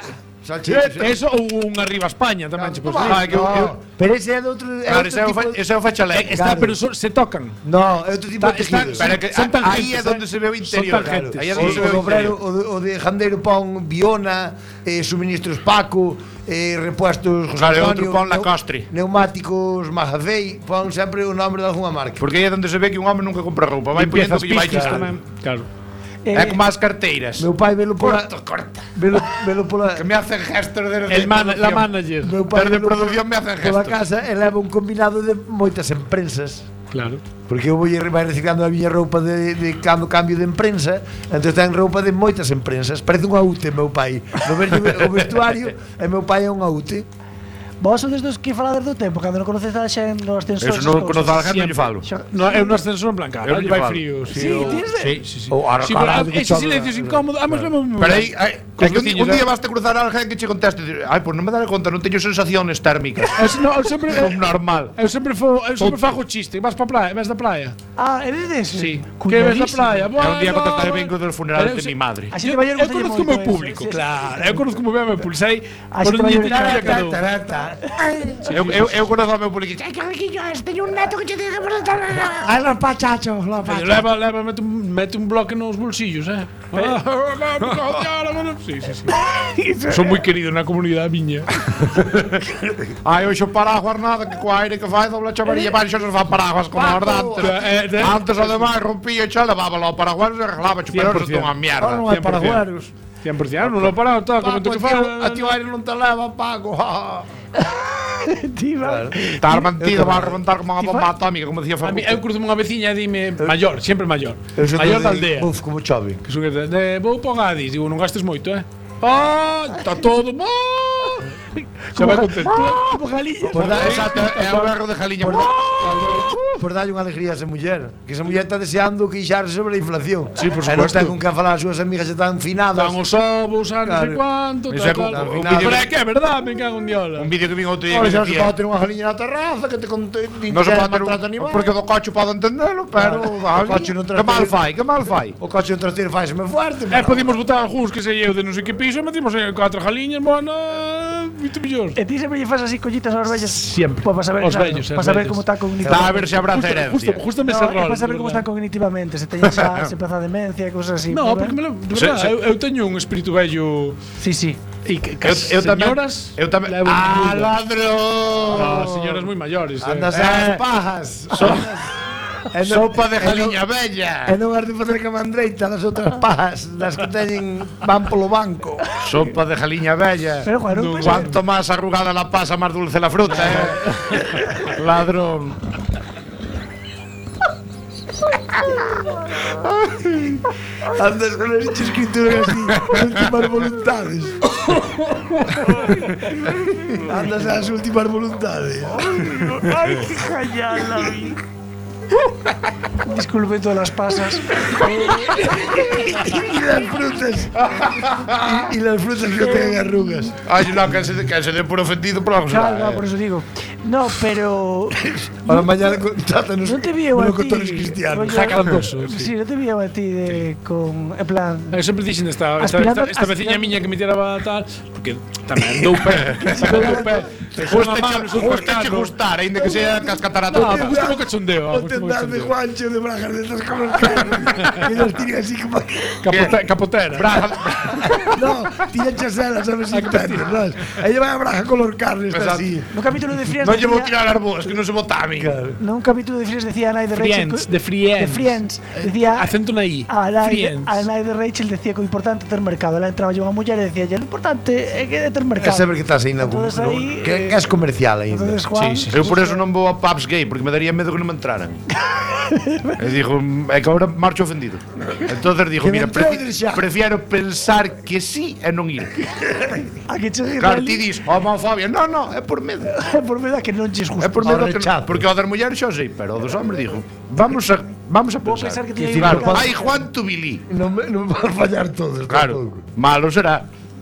Salchichas. Eso ou un arriba España tamén che pos Ah, que eu- eu- Pero ese é de outro. é Claro, outro ese é o tipo fa- de- ese é o fachalé. Está, Claro. pero so- se tocan. No, é outro tipo de Está- tejido. está- Pero é que Son a- aí tangentes, é onde eh. se ve o Son interior. tangentes. Aí é O, onde se ve o o obrero, interior. o de, o de jandeiro pon Biona, eh, suministros Paco, eh, repuestos José Claro, e Antonio, outro pon neu- Lacoste. neumáticos Magafei, pon sempre o nome de alguna marca. Porque aí é onde se ve que un home nunca compra roupa. Vai poñendo Empiezas que lle vai pistas quitando. tamén. Claro. Eh, É como as carteiras. Meu pai velo pola Corta, corta. velo, velo pola Que me hacen gestos de El man, la manager. meu pai Desde velo produción me hacen pola gestos. casa e leva un combinado de moitas empresas. Claro. Porque eu vou vai reciclando a miña roupa de, de cando cambio de emprensa, entón ten roupa de moitas empresas. Parece unha ute, meu pai. No ver o vestuario, e meu pai é unha ute. Vos sodes dos que falades do tempo, cando non conoces a xen no ascensor. Eso non conozo a gente, non lle falo. No, é un ascensor en plan cara. Eu Aí lle vai falo. frío. Sí, o- tienes de- Sí, sí, sí. Ou ahora, Sí, pero caralho, que ese chorro. silencio incómodo. Vamos, vamos. Pero aí, aí Cos é que un, veciños, un día eh. vas a cruzar a alguén que che conteste e dir, ai, pois non me daré conta, non teño sensaciones térmicas. Es, no, eu sempre Son normal. Eu sempre fo, eu sempre fago chiste. Vas pa praia, vas da praia. Ah, eres dese? Sí. Que ves da praia? É un día contactar vengo dos funerales de mi madre. A Eu, xente maior eu gustalle conozco o moito meu eso, público, sí, sí. claro. Eu conozco o meu público. Sei A por xente onde maior tirar gustalle- cada un. Eu, eu, eu conozco ao meu público. Ai, Ai, la pachacho, la Pero leva, leva, mete un, mete un bloque nos bolsillos, eh. Sí, sí, sí. Son moi querido na comunidade miña. Ai, hoxe o paraguas nada, que coa aire que fai dobla chavarilla, vai, xa se fa paraguas como os de antes. Eh, eh, Antes, ademais, rompía e xa levábalo ao paraguas e arreglaba, pero cien por eso é cien. unha mierda. non hai paragueros. cien por cien, non lo parado, todo, como que fa. A tío aire non te leva, Paco. Tío, Estar mantido, vai a reventar como unha bomba atómica, como dicía A mí, eu Facundo. cruzo unha veciña e dime maior, sempre maior. Eu sou Maior de- da aldea. Uf, como chove. Que son de, de vou po Gadis, digo, non gastes moito, eh. Ah, está todo. Ah, xa vai contento. como galiña. Por dar, Exacto, é o berro de Jaliña. por darlle unha alegría a esa muller. Que esa muller está deseando queixarse sobre a inflación. Sí, por E non supuesto. ten con que falar as súas amigas están finadas. Dan os ovos, a non sei Claro. cuánto, Eso é tal, como- tal. un Pero vídeo é que é verdade, me cago en diola. Un vídeo que vin outro día Ora que xa se decía, pode ter unha galiña na terraza que te conte non se pode ter maltrato un, animal. porque do coche pode entendelo, pero Claro, o coche non que mal trate- fai, que mal fai. O coche do trasteiro faiseme fuerte. E podimos botar algúns que sei eu de non sei que piso e metimos en catro jaliñas, bona, vinte millóns. E ti sempre lle fas así collitas aos vellos. Siempre. Pues para saber, Os claro, vellos, os para saber vellos. como está Está a cognitivamente. ver se abraza Justo, herencia. justo me No, ese é rol. para saber de como verdade. están cognitivamente, se teñen xa, se empeza a demencia e cousas así. No, pero, porque eh. me lo, de Se- verdade, se- eu, eu teño un espírito vello Sí, sí. e que, que Eu, as eu tamén, señoras eu tamén. levo Ah, moi- ladrón. Ah, señoras moi maiores. eh. Andas ás pajas. E non- Sopa de e non- jaliña bella. E non has de facer camandreita das outras pajas, das que teñen van polo banco. Sopa de jaliña bella. Pero, bueno, pues, Cuanto más arrugada la pasa, más dulce la fruta, eh. Ladrón. Andas con as escrituras así, últimas voluntades. Andas ás últimas voluntades. Ay, qué gallala, vi. Disculpe todas las pasas. Y las frutas. Y, y las frutas que tengan arrugas. Ay, no, que se, que se dé por ofendido por algo será, Claro, eh. por eso digo. No, pero. Ahora mañana trátanos No te vi eu a uno ti. con todos los cristianos. rollo- Jacarandoso, sí. Sí, no te vi eu a ti de, con. En plan. Eu sempre dixen esta, esta, Aspirando- esta, esta veciña aspirando- miña que me tiraba tal, porque tamén dou pé, dou pé. Justo che gustar, ainda que sea cascatarata. No, me gusta o cachondeo. O tendal de Juancho de Bragas de estas con los carros. Que los tiran así como. Capote, capotera. Braga, No, tiran chaselas, ¿sabes? Sin perros, ¿sabes? Ella va a Braga con los carros, está así. No capítulo de Friends non lle vou decía, tirar as boas, que non se vota a mí. no un capítulo de Friends decía a nai de Rachel. Friends, co- de Friends. De Friends. Decía. Acento na I. A nai, Friends. a nai de Rachel decía que o importante é ter mercado. Ela entraba unha muller e decía, lo importante é que é ter É mercado. saber que estás aí na Entonces no, aí, que, eh, que és comercial ainda. Entonces, Juan, Sí, sí. Eu por eso non vou a pubs gay, porque me daría medo que non me entraran. E digo, é que agora marcho ofendido. Entonces digo, Que me mira, entreguen prefi xa. prefiero pensar que sí e non ir. a que che Claro, ti dis, homofobia. Non, non, é por medo. por verdad que non che É gusta. por medo Ao que rechazo. porque o das mulleres xa sei, pero o dos hombres digo, vamos a vamos a Vou pensar. pensar que tiña Que Claro, mercado. ai Juan Tubilí. Non me- non van fallar todos. Claro, tampouco. malo será.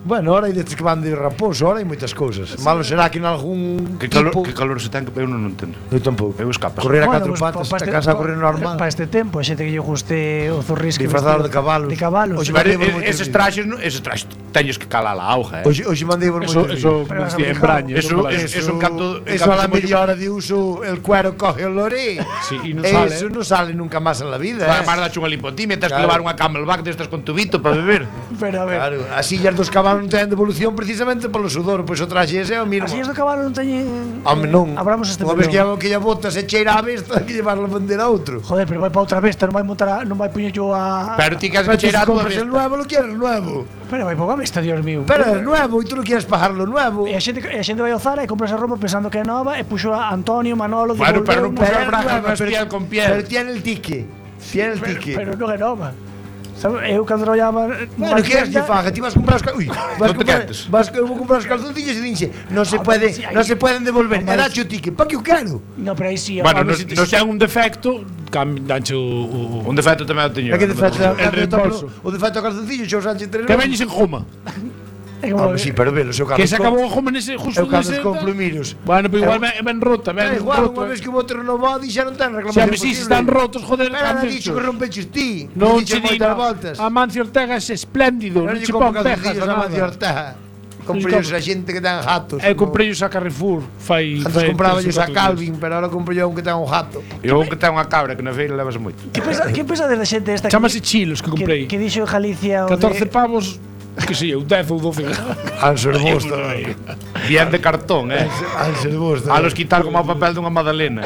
Bueno, ahora hai destes que van de raposo, ahora hai moitas cousas. Malo será que en algún Que calor, tipo... que calor se ten que eu non o entendo. Eu tampouco. Eu escapas. Correr a Bueno, catro pues, patas, pa- pa a este- casa a correr normal. Para este tempo, a xente que lle guste o zorrisque Disfrazado vestido de cabalos. De cabalos. Oxe, Pero mandei por eh, moitos eses vídeos. traxes, non- eses traxes teñes que calar a auga, eh. Hoxe, hoxe mandei por Eso, moitos eso, vídeos. Pero como vas a decía, en fijar. Braña. Eso, no eso, eso en canto en Eso canto a la se media hora de uso el cuero coge el loré. Sí, y no sale, Eso eh. no sale nunca más en la vida, Vai eh. máis dache unha limpotimia, tens que Claro. levar unha Camelback destas con tubito para beber. Pero a ver, Claro, as sillas dos cabalos non teñen devolución precisamente polo sudor, pois o traxe ese é o mismo. as sillas do cabalo non teñen... Home, non. Abramos este Unha vez que melón. lla, que lla botas e cheira a besta, que llevar a vender a outro. Joder, pero vai para outra vez, non vai montar a, non vai puñer yo a... Pero ti queres Pero que tú si cheira a tua compras el vesta. nuevo, lo quieres nuevo. Pero vai para esta, Dios mío. Pero es nuevo e tú lo quieres pagar lo nuevo. E a xente, e a xente vai ao Zara e compra esa roupa pensando que é nova e puxo a Antonio, Manolo... Bueno, pero non devolveu, puxo Pero as es bragas nueva, máis pero- piel con piel. Pero tiene el tique. Tiene el tique. Pero non é nova. Sabe, eu cando traballaba... Bueno, ¿qué es que faga? Ti vas a comprar os cal- Uy, vas Non a te comprar, quentes. vas eu vou comprar os calzoncillos e dinche, non se Ah, puede, pero si hai- non se pueden devolver. Hombre, E dache o tique, pa que eu quero? No, pero aí sí... Bueno, a ver nos- si te- nos- Se ten un defecto, cam- danche o, o, Un defecto tamén o teño. É que de feito, el reembolso. o de feito ao calzoncillo, xo Sánchez tres. que veñes en Juma. é como- Ah, sí, pero velo, se o Que se Carlos acabou o Juma nese justo Eu cando nese- compro miros. Bueno, pero igual Eu- ben, ben rota, ben É igual, roto. unha vez que o bote renovado xa non ten Xa reclamación me si posible. están rotos, joder, Pero nada cambios dixo tú. que rompeches ti. Non Dixo che di, moitas no. voltas. Amancio Ortega é espléndido, Non non lle che compro pon pejas calzoncillos a a Mancio nada. Ortega. Comprei a xente que ten gatos. Eu comprei os a Carrefour, fai Antes fai compraba tres ou a catro Calvin, pero ahora compro yo un que ten un gato. Eu un que ten unha cabra que na feira levas moito. Que pensa, que pensa da xente esta días. Chámase Chilos que comprei. que, que dixo Galicia o catorce de, pavos, que sei eu, dez ou doce. Anser vos tamén. Bien de cartón, eh. Anser vos A los quitar como o papel dunha magdalena.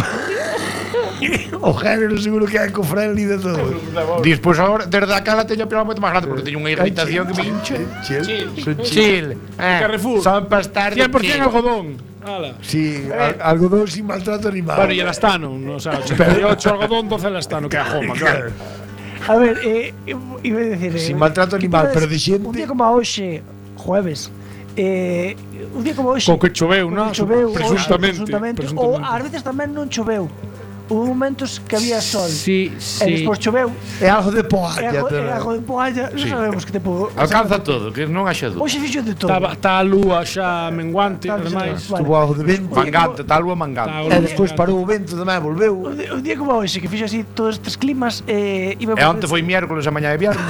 O género seguro que é eco-friendly de todo. Despois agora, desde a cara teño a piel moito máis grande porque teño unha irritación que me hincha. Chill. Son chill. Chill. Eh, Carrefour. Son pastar de cien por cien chill. algodón. Ala. Sí, al- algodón sin maltrato animal. Bueno, y el astano, no, o sea, ochenta y ocho algodón, doce el astano, que a Joma, claro. A ver, eh, iba a decir... eh, Sin maltrato que animal, te pero de xente- Un día como a hoxe, jueves, eh, un día como hoxe... Co que choveu, co ¿no? que choveu, Presuntamente, presuntamente, presuntamente. ou ás veces tamén non choveu. Hubo momentos que había sol. Sí, E sí. despois choveu. É algo de E poalla. algo, tamén. e algo de poalla, non sabemos que tipo... Alcanza todo, que non haxa dúda. Hoxe fixo de todo. Está, está a lúa xa menguante, Está ademais. vale. Tuvo algo de vento. Mangante, tal lúa Está mangante. a E despois parou o vento tamén, volveu. Un día, un día como hoxe, que fixo así todos estes climas, eh, iba E onte foi miércoles a mañá de viernes.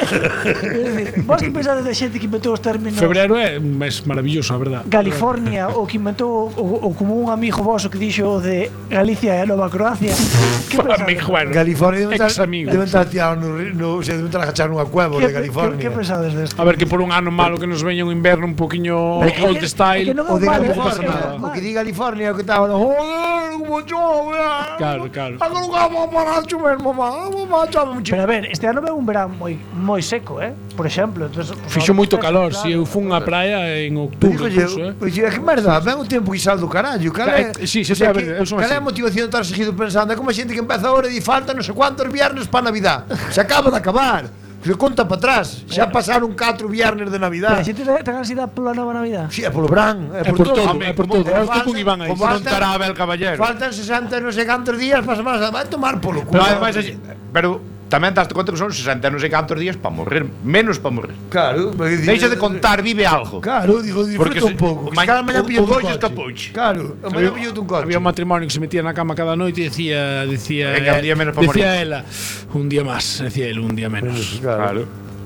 Vos que pensades da xente que inventou os términos Febreiro é un mes maravilloso, a verdad. California, ou que inventou o, o como un amigo voso que dixo o de Galicia e a Nova Croacia. Que pensades? Amigo, bueno, California deben estar, ex-amigo. deben estar tirados no, ri- no, o sea, deben estar agachar nunha cueva Que, de California. que, que pensades desto? A ver, que por un ano malo que nos veña un inverno un poquinho É que- old é style. que non é O de malo, tampouco pasa California, nada. o que di California, o que estaba, joder, como chove. Claro, claro. Agora nunca vamos a parar de chover, mamá, mamá, chove mucho. Pero a ver, este ano veu un verán moi moi seco, eh? Por exemplo, entonces pues, Fixo ahora- moito calor, claro. si eu fun á praia en Pero outubro, digo incluso, eu, eh. oye, que merda, ven o tempo que sal do carallo, cal é? Eh, sí, sí, o sea, sí, a ver, que- eu son cal é a así. motivación de estar seguido pensando? É como a xente que empeza ahora e di falta non sei cuántos viernes para Navidad. Se acaba de acabar. Se conta para atrás. Xa pasaron catro viernes de Pero Navidad. a xente ten ansiedade pola nova Navidad. Si, é polo Bran, é É por, por todo, Home, é por como- todo. Eu estou falta- con Iván aí. Como non Falta- estará Abel Caballero. Faltan sesenta non sei cantos días para semana, vai tomar polo culo. Pero ademais, pero tamén daste conta que son sesenta non sei cantos días para morrer, menos para morrer. Claro, Deixa de contar, vive algo. Claro, digo, Porque disfruta se- un pouco. ma- Cada mañá o- pillo o un dois coche. escapouche. Claro, a mañá pillo un coche. Había un matrimonio que se metía na cama cada noite e decía, decía, Venga, un día menos pa decía morir. ela, un día máis, decía él, un día menos. Claro.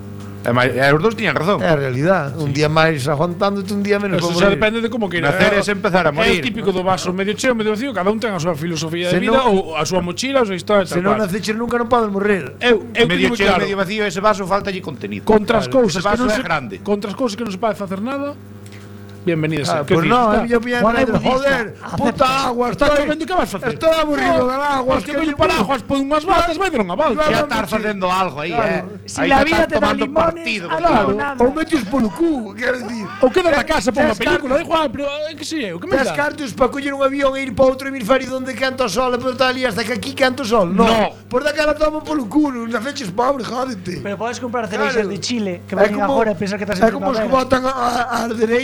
E máis- e os dous tiñan razón. É a realidad. Un día máis aguantándote, un día menos Eso para xa morir. depende de como queira. Nacer é empezar a É morir. o típico do vaso medio cheo, medio vacío, cada un ten a súa filosofía Se de vida non- ou a súa mochila, a súa historia, Se tal non cual. naceches nunca non podes morrer. Eu, eu Medio digo cheo, claro, medio vacío, ese vaso falta allí contenido. contra as Claro, cousas ese que vaso non é se grande. contra as cousas que non se pode facer nada. Bienvenidas. Ah, eh, pues que no, decir, a mí yo pillan Juan é radio, budista. joder, puta agua, Está estoy, chovendo, que vas facer? estoy aburrido del agua, Hostia, coño, paraguas, pon unhas batas, vai dar unha balsa. Ya estar facendo algo aí, eh. Si Aí la ya vida estás te da tomando limones, partido. a claro. no, nada. ou metes polo cu, quero dicir. Ou queda na casa por unha Tes película, da igual, pero eh, que sei eu, que me Tes dá? cartos para coller un avión e ir para outro hemisferio donde canta o sol e por tal ali hasta que aquí canta o sol. No. No. Por daquela toma polo cu, non naceches pobre, jódete. Pero podes comprar cereixas Claro. de Chile que É veñen como- agora e pensar que estás en É como os que primavera. botan a- a- as dereitas, igual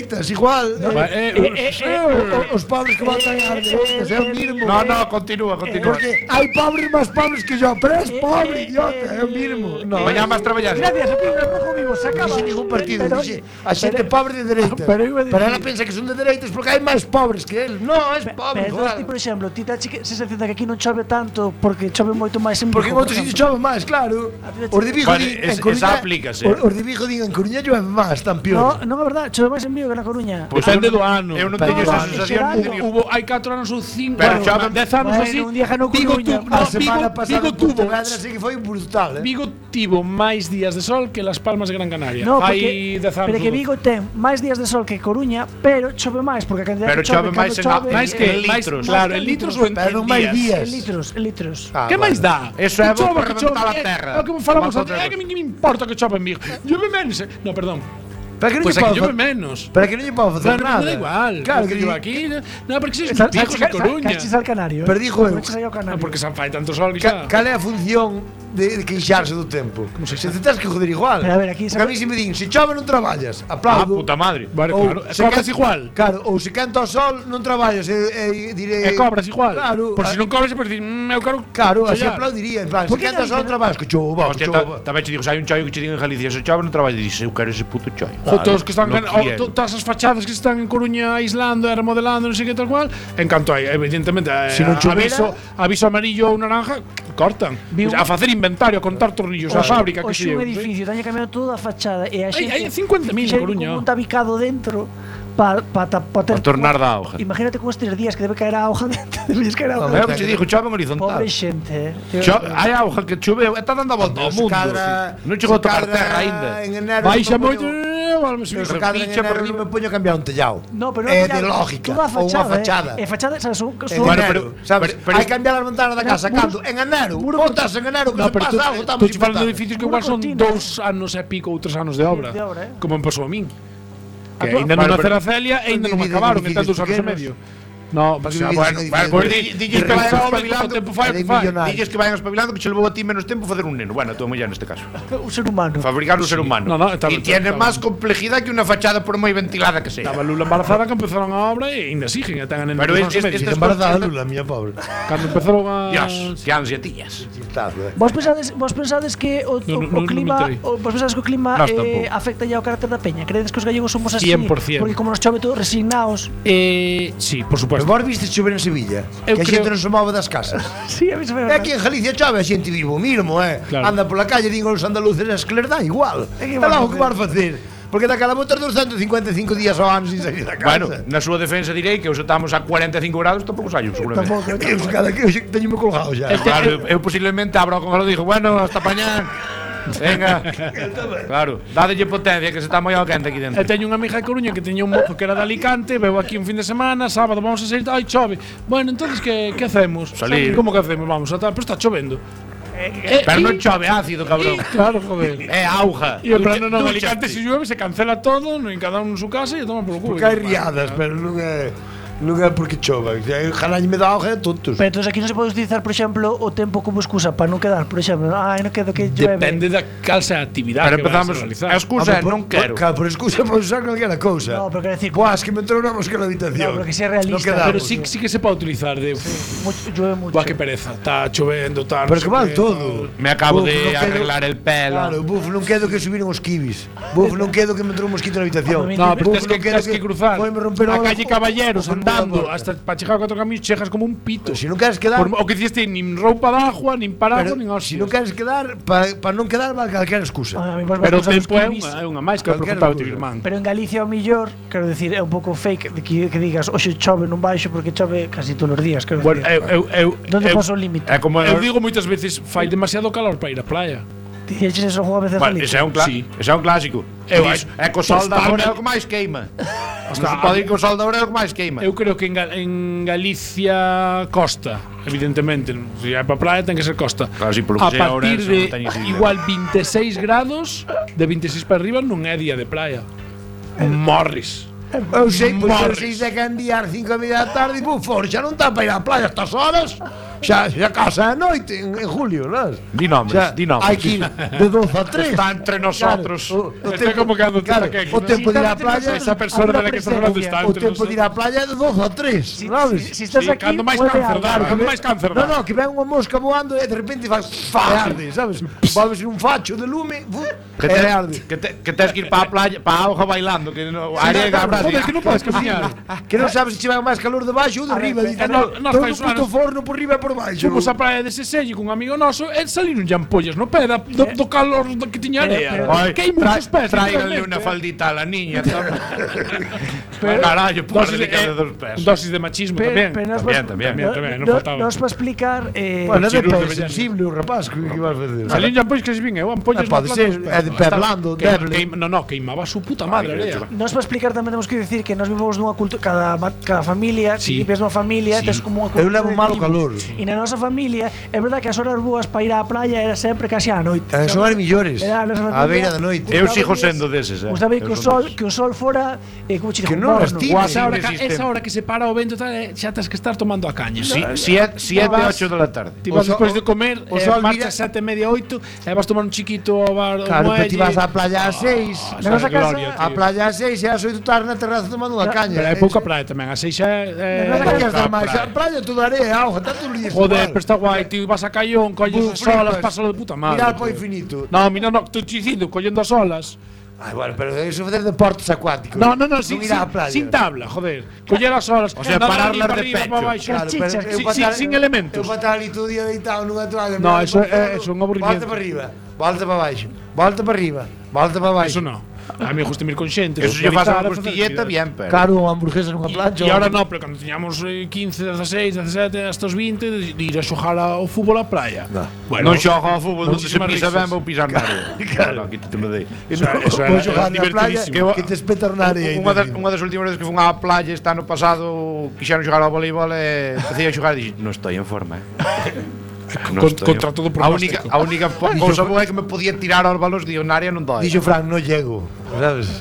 igual. Va, eh, eh, O- Os pobres que votan a dereitas, é o mínimo. No, no, continúa, continúa. Porque hai pobres máis pobres que yo, pero és pobre, idiota, é o mínimo. No, Mañá máis traballar. Gracias, a mí no rojo vivo, se non acaba. dixe ningún partido, Pero, dixe a xente pobre de dereitas. pero iba a dicir- Pero ela pensa que son de dereitas porque hai máis pobres que el. No, és pobre, Pero entonces, ti, por joder. exemplo, ti te ache sensación de que aquí non chove tanto porque chove moito máis en Vigo. Porque en outros sitios chove máis, claro. Os de Vigo Vale, din es- en Coruña. esa aplícase. Os os de Vigo din en Coruña llueve máis, tan No, peor. non é verdade, chove máis en Vigo que na Coruña. Pois Depende eu non- do ano. Eu non Pero teño no, esa en sensación. xeral, de Vigo. Hubo, hai catro anos ou cinco, Pero bueno, chove- dez anos bueno, así. un día ganou Vigo, Coruña. tu, A no, semana Vigo, pasada Vigo en tuvo Pontevedra sí que foi brutal, eh. Vigo tivo máis días de sol que Las Palmas de Gran Canaria. No, Hai porque, dez anos. pero que ou Vigo ten máis días de sol que Coruña, pero chove máis, porque a cantidad Pero que chove, chove máis cando en- chove, máis que en máis- litros. claro, en litros ou en, Pero en non máis días. días. en litros, en litros. Ah, Que máis bueno. dá? Eso é Que chova, bo para que chove. reventar a É- terra. É o que me falamos Vamos antes. outra É que vez. me me importa que chove en Vigo. Llueve menos. eh. No, perdón. Para que non Pois lle aquí podo llueve fa- menos. Para que non lle podo facer Claro, nada. me da igual. Claro que que yo di- aquí. No, porque si es Sal- picos sal- en Coruña. Cachis al Canario. Pero dijo eu. Cachis aí ao Canario. Ah, porque San fai tanto sol que Ca- xa. Cal é a función de, de queixarse do tempo? Se te tens que joder igual. Pero a ver, aquí Porque a sabe- mí se me din, se chove non traballas, Ah, aplaudo. puta madre. Vale, Ou claro. se Cobras can- igual. Claro, ou se canta o sol non traballas, e, e direi E cobras igual. Claro. Por si non cobras, por decir, mm, eu quero. Claro, así follar. aplaudiría, en plan, ¿Por se qué canta o sol Galicia? traballas, que chova, que Hostia, chova. ta- tamén te digo, se hai un choio que che diga en Galicia, se chove non traballa, e dices, eu quero ese puto choio. Jo, todos que están No gan- o, quiero. to- todas as fachadas que están en Coruña aislando e remodelando, non sei que tal cual, en canto hai, evidentemente, eh, Si non chovera- aviso, aviso amarillo ou naranja, cortan. Vi un- A facer inventario, a contar tornillos á fábrica, que Oxe, se un eu, edificio, teña cambiado toda a fachada e a Hai- xente hai cincuenta mil en fixeron Coruña, como ó. un tabicado dentro para pa, pa, pa ter Pa tornar da auga. Imagínate con estes días que debe caer a auga dentro, debe caer a auga. É o que che digo, chove en horizontal. Pobre xente, eh. Cho- hai auga que chove, está dando a volta ao Se mundo. cadra- Non chegou a se tocar cadra terra aínda. En enero Baixa me moito, poño- eh, volve Pero subir. se cadra en Pincha por enero riba. me poño a cambiar un tellado. No, pero É non de ya- lógica, toda a ou unha fachada, fachada. Eh, e fachada, sabes, son, En son enero, pero- sabes? pero- pero hai es- que cambiar as ventanas da casa muro- cando en enero, muro botas en enero que No, se pero tú, pasa algo, tú estamos te falas de sin edificios que Una igual son cortina. dous anos e pico ou tres anos de obra, de obra, eh. como me pasou a min. Que Ah, ainda vale, non pero- nacer a Celia e ainda non Vivides en acabaron, entón edificios dous anos e pequenos. medio. No, Porque xa, vivides bueno, en bueno, edificios pues de- di- de dilles que vayan ricos, espabilando, tempo fai o de que fai. millonarios. Dilles que vayan espabilando que che levou a ti menos tempo facer un neno. Bueno, a tua muller neste caso. Un ser humano. Fabricar un ser humano. No, no, está y bien, tiene está más bien. complejidad que una fachada por moi ventilada que sea. Estaba Lula embarazada que empezaron a obra e ainda siguen, e ten a nena Pero dos es- anos e es- medio. estas embarazada cosas- Lula, miña pobre. Cando empezaron a Dios, que ansia tías. Chistazo, eh. Vos pensades, vos pensades que o, No, o, no, no o clima, me enterei. o, vos pensades que o clima Nós eh, tampouco. afecta ya o carácter da peña? Credes que os gallegos somos así? cien por cien. Porque como nos chove todos resignados. Eh, sí, por Pero supuesto. vos vistes chover en Sevilla? Eu Que a xente creo- non se move das casas. Sí, a mí se me É que en Galicia chove a xente vivo, míramo, eh. Claro. Anda pola calle, din os andaluces, es que les dá igual. É que É van logo a que vas facer. Porque daquela motor doscientos cincuenta e cinco días ao ano sin sair da casa. Bueno, na súa defensa direi que os estamos a cuarenta e cinco grados, tampouco saio, seguramente. Tampouco. Que eu, cada que eu teño me colgado xa. Claro, eu, eu posiblemente abro con lo digo, bueno, hasta pañán. Venga. Claro, dádelle potencia que se está moi ao quente aquí dentro. E teño unha amiga de Coruña que teña un mozo que era de Alicante, veo aquí un fin de semana, sábado vamos a sair, ai chove. Bueno, entonces que que hacemos? Salir. Como que hacemos? Vamos a tal, pero está chovendo. Eh, Pero y- non chove ácido, cabrón. y- Claro, joder. É auga. E en plan, Ducha- no, no, en dúchate. Alicante se llueve, se cancela todo, no, en cada uno en su casa e toma por culo. Porque hai riadas, pero non é non é porque chova. Ojalá me dá hoja tontos. Pero entonces aquí non se pode utilizar, por exemplo, o tempo como excusa para non quedar, por exemplo, ai, non quedo que llueve. Depende da cal sea a actividade Pero que vas empezamos, a realizar. a excusa é por, non quero. Por, por excusa podes usar calquera cousa. No, pero quero decir, Buah, es que me entrou unha mosca na habitación. No, pero que sea realista. Non quedamos. Pero sí, sí que se pode utilizar de mucho, llueve mucho. Buah, que pereza, está chovendo, tal. Pero no que sé mal qué, todo. Me acabo Buf, de non quedo- arreglar el pelo. Claro, buf, non quedo que subiron os kibis. Buf, non quedo que me entrou un mosquito na habitación. No, pero Buf, tens que, non quedo tens que cruzar Foi me romper a calle Caballeros andando hasta hasta para chegar a cuatro caminos chegas como un pito. Se non queres quedar, Por, o que diciste, nin roupa de agua, nin paraguas, pero nin se hostias. non queres quedar para pa non quedar vale calquera excusa. Ah, a mí vos Pero o vais tempo usar é os kibis. unha, é unha máis que Calquera preguntaba o teu cousa. irmán. Pero en Galicia o millor, quero decir, é un pouco fake de que, que digas, hoxe chove non baixo porque chove casi todos os días, quero Bueno, decir. eu, eu, eu, Donde eu, pasa o límite? É como eu digo moitas veces, fai demasiado calor para ir á playa. Dixeches eso algunha vez en Bueno, Galicia? ese é un, cla Sí. ese é un clásico. Eu Dis, hai- é co sol da Estarme- hora é o que máis queima. Non se Hasta- pode ir co sol da hora é o que máis queima. Eu creo que en, Ga- en Galicia costa, evidentemente. Se é para playa ten que ser costa. Claro, sí, polo a que sea partir Ourense, de non teño idea. igual veintiséis grados, de veintiséis para arriba non é día de playa. Morris. Eu sei, pois eu Morris. sei de que enviar cinco e media da tarde, buf, for, xa non está para ir á playa a estas horas. xa, xa casa a noite en, en julio, non? Di nomes, Xa, di nomes. hai que ir de doce a tres. Está entre nosotros. Claro, o, o Está como cando te claro, saqueque, o ¿no? tempo Si de ir á estás playa, Esa persona de la que estás hablando está o entre tempo de ir á playa é de doce a tres, Si, sabes? si, si estás Sí, aquí, cando máis vuelve cáncer a- dá, cando máis cáncer No, dá. no, que ven unha mosca voando e de repente faz fa, arde, sabes? Volves un facho de lume, fu, Que, e te, arde. que, te, que tens que ir para a playa, para a auga bailando, que no, a área de Gabra. Joder, que non podes camiñar. Que non sabes se che vai máis calor de baixo ou de A ver, arriba, pero- dicen, no, no, nos todo fais o puto anos. forno por riba e por baixo. Fomos á praia de Seselle con un amigo noso e saliron ampollas no pé da- do, do calor que tiña area. Ai, Queimos tra, os pés. tráiganle literalmente. unha faldita a la niña. Pero, carallo, por Dosis de, de eh, dos pés. dosis de machismo Pero- tamén. pero nos También, vas- también, también, también, non no- faltaba. Nos va a explicar eh, Bueno, é de Chirurgia pé de sensible o rapaz, que, que vas a facer? Saliron ampollas que se vin eu, ampollas Ah, pode na ser, planta é de dos pé pés. blando, Queima- deble. queima- No, no, queimaba a su puta madre, area. Nos va a explicar tamén temos que decir que nos vivimos nunha cultura cada ma- cada familia, Sí. si vives nunha familia, Sí. tes como unha Eu cultura. levo de malo tribus. calor. E na nosa familia é verdade que as horas boas para ir á praia era sempre casi á noite. Eh, son as millores. Era a nosa A familia. beira da noite. Eu Gustaba sigo que- sendo deses, eh. Gustaba Eu que o son sol, deses. que o sol fora eh, como che digo, Que non morno. lastime. Ou esa hora, Sí, que, existe. esa hora que se para o vento tal, eh, xa tens que estar tomando a caña. Si, siete, siete, vas- ocho de la tarde. Ti vas O sol- despois de comer, o eh, sol marchas mira- sete e media, oito, e vas tomar un chiquito ao bar, ao Claro, que ti muelle. vas á playa ás seis. Na nosa casa- A playa ás seis e ás oito tarde na terraza tomando unha caña. Pero hai pouca praia tamén, a seis xa Na é... nosa Para que casa- estar máis? A playa toda area, auga, está todo listo. Joder, pero está guai, tío, vas a Caión, colles Buf, as olas, flipas. pásalo de puta madre. Mirar para o tío. infinito. No, mira, no, estou dicindo, collendo as olas. Ai, bueno, pero iso facer deportes acuáticos. No, no, no, sin, non ir á sin, playa. sin tabla, joder. Coller as olas, O sea, nadar pararlas para de arriba, pecho. para baixo. Claro, pero chichas. eu Sí, para sí, estar- sin elementos. Eu para estar ali todo o día deitado nunha toalla. No, mirando eso para o é- cero, eso é un aburrimiento. Volta para arriba, volta para baixo, volta para arriba, volta para baixo. Eso no. A mí me gusta ir con xente. Eso yo faço a costilleta, bien, pero. Claro, unha hamburguesa nunha plancha. E ahora no, pero cando tiñamos eh, quince, dezasseis, dezasete, hasta os vinte, de, de ir a xogar ao fútbol á praia. No. Non xogo ao fútbol onde se muchísimas pisa risas. ben, vou pisar na área. Claro, quítate me dei. Eso, eso Vou era, xogar era na playa divertidísimo. que te espetar na área. Unha das, unha das últimas veces que fun á playa este ano pasado, quixeron xogar ao voleibol e empecé a xogar e dixen, non estou en forma, eh. Non Con- estou en- contra todo a única, pronóstico. a única po- cousa boa é que me podía tirar aos balos de na área non doi. Dixo Fran, non llego, sabes?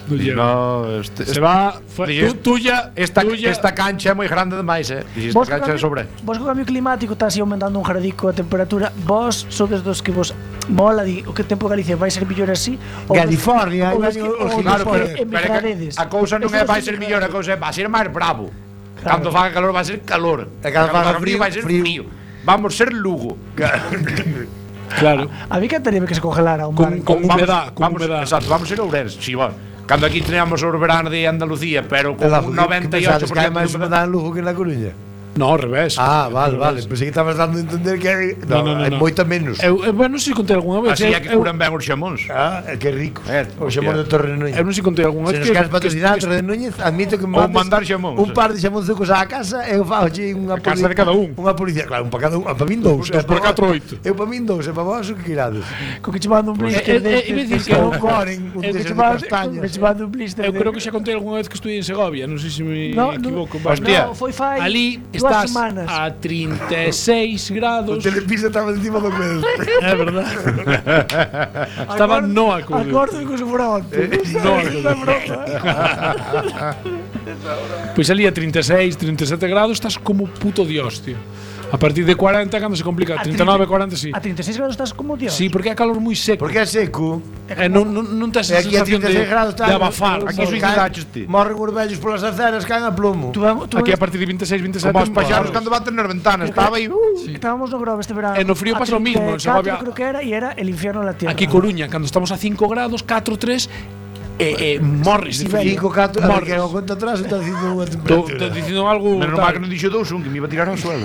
No, este, Se va, fue, Dixes, tú, tuya, esta, tuya. esta cancha é moi grande demais, eh. Dixes, Vos esta co cancha é cambio- sobre. Vos co cambio climático está así aumentando un jardico a temperatura. Vos sodes dos que vos mola di o que tempo Galicia vai ser mellor así ou California, ou hai dos que- año- ou os dos claro, que pero- Pero é que emigraredes. a cousa non é Esos vai dos ser que mellor, a cousa é vai ser máis bravo. Cando faga calor vai ser calor. E cando faga frío, vai ser frío. frío. Vamos ser Lugo. Claro. A mí que teria que se congelara un mar. Con, con Vamos- humedad, con vamos, humedad. Exacto, vamos ser Ourense, si vos. Cando aquí teníamos o verano de Andalucía, pero con un noventa e ocho por Que hai ciento máis de humedade en Lugo que na Coruña. No, ao revés. Ah, vale, Ao vale. revés. Pensei que estabas dando a entender que hai, No, no, no, no, hai no. moita menos. Eu, eu, bueno, non sei se contei algunha vez. Así eu, é que eu, curan ben os xamóns. Ah, é que rico. Eh, O xamón de Torre Núñez. eu non sei se contei algunha Se vez nos que, queres que, patrocinar que, Torre Núñez, admito que me Ou mandes mandar xamóns. un par de xamonzucos á casa e eu fagoche unha A casa de cada un. Unha policía, claro, un para cada un, para min dous. Dos por catro, oito. Eu para min dous, e para vos o que queirades. Co que che mando un Eh, blister eh, eh, iba a dicir que Un eu- coren, un eu que deses che de mando, castañas. que che mando un blister. eu de- creo que xa contei algunha vez que estuve en Segovia, non sei se me No, no, equivoco. no, Hostia. foi fai Ali dúas estás semanas. a trinta e seis O grados. telepisa estaba encima do medo. É verdad. Estaba no acudir. Acordo que se fora onte. No Esta broma. Pois ali a trinta e seis, trinta e sete grados estás como puto dios, tío. A partir de cuarenta cando se complica, A trinta e nove, trinta- cuarenta sí. A trinta e seis grados estás como Dios. Sí, porque é calor moi seco. Porque é seco. Eh, non, non, non tes E esa aquí a sensación trinta e seis de, grados está. de abafar. Aquí sabes? suicidaches ti. Morren os vellos polas aceras, caen a plomo. Tú, tú, Aquí a partir de vinte e seis, vinte e sete. Como os paxaros cando baten nas ventanas, estaba aí. Uh, Estábamos no Grove este verano. E no frío a pasa o mismo, en treinta e catro Segovia- creo que era, e era el infierno en la tierra. Aquí Coruña, cando estamos a cinco grados, catro, tres, e eh, eh, morris de frío. Cinco, catro, a ver, Morris. que o conta atrás está dicindo unha Tô temperatura. tô dicindo algo menos tal. mal que non dixo dous un, que me iba a tirar ao suelo.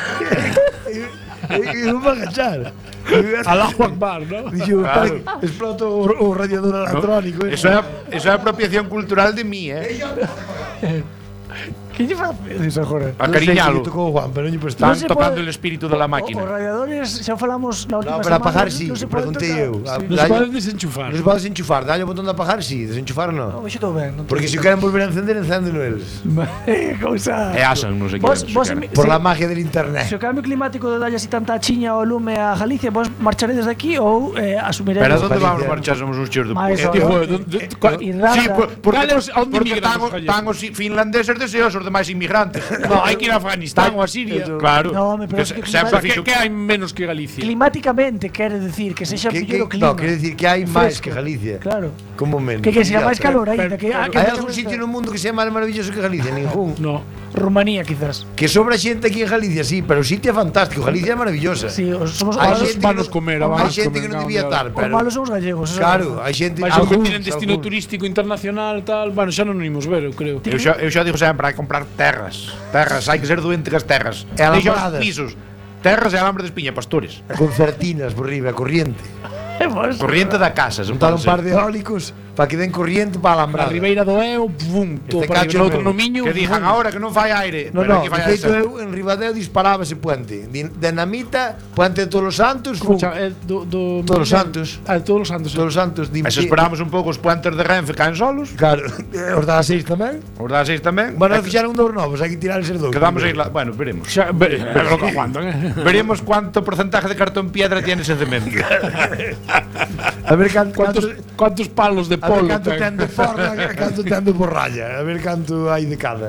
E non vai agachar. Allahu Akbar, ¿no? Dixo, Claro. explota o, o radiador electrónico. eh. Eso é, eso é apropiación cultural de mí, eh. Que lle faces esa jora? Acariñalo. Non sei que tocou o Juan, pero non lle puesto. Non Están se tocando pode- el espíritu de la Os máquina. radiadores, xa falamos na No, última pero semana. apagar sí, non se pode preguntei tocar. eu. Sí. Non se pode desenchufar. Non se pode desenchufar, dalle o botón de apagar, sí, desenchufar No, non. hoxe estou ben. Non Porque se o queren volver a encender, encéndelo eles. Eh, cousa. E asan, non sei que. Vos, vos, emi- Por se- la magia del Se internet. o cambio climático de dalle así tanta chiña ao lume a Galicia, vos marcharedes de aquí ou eh, asumiredes? Pero onde Galicia. vamos a marchar? Somos uns cheos de Mais puta. o- Tipo, de- de- cua- Irlanda. Sí, por- porque, Cales- onde porque migran tan, os gallegos? tan os finlandeses deseosos de demais inmigrantes. No, hai que ir a Afganistán ou a Siria. Claro. No, home, pero que es que se- sempre clima- fixo Que, que hai menos que Galicia? Climáticamente quere decir que sexa Que, que, mellor o clima. no, quere decir que hai máis Fresco. que Galicia. Claro. Como menos. Que que sea máis Fíjate. calor aínda que, ah, que Hai algún sitio no mundo que sea máis maravilloso que Galicia? Ningún. No. Rumanía quizás. Que sobra xente aquí en Galicia, sí, pero o sitio é fantástico. Galicia é maravillosa. Sí, os- somos Hai malos, xente vanos que non- comer, hai vanos xente comer, que non no, debía no. estar, os pero malos son os gallegos. eso é claro, verdade. hai xente Vais a algúns, convertir en destino algúns. turístico internacional tal. Bueno, xa non imos ver, eu creo. Eu xa, eu xa digo sempre, hai que comprar terras. Terras, hai que ser doente cas terras. E Deixa alambradas. os pisos. Terras e alambre de espiña, pastores. Con certinas por riba, corriente. Eh, pues, Corriente da casa, se Juntar pode un par ser. de eólicos para que den corriente para A alambrar. Ribeira do Eo, bum, todo Este para cacho arriba, outro meu. no Miño. Que digan bum. agora que non fai aire. No, pero no, aquí de fai feito aire. eu en Ribadeo disparaba ese puente. Din- Dinamita, puente de Todos os Santos, fum, Escucha, eh, do, do Todos os Santos. Ah, todos os santos. Todos os Santos. Dim- E se esperamos un pouco os puentes de Renfe caen solos, Claro, os das seis tamén. os das seis tamén. Bueno, e que- fixaron dous novos, hai que tirar eses dous. quedamos aí, la- bueno, veremos. Xa, ve, pero que aguantan, eh. Veremos cuánto porcentaje de cartón piedra tiene ese cemento. A ver canto, Cuántos, canto, cuántos palos de a ver polo canto ten? ten de forra, canto ten de borralla, a ver canto hai de cada.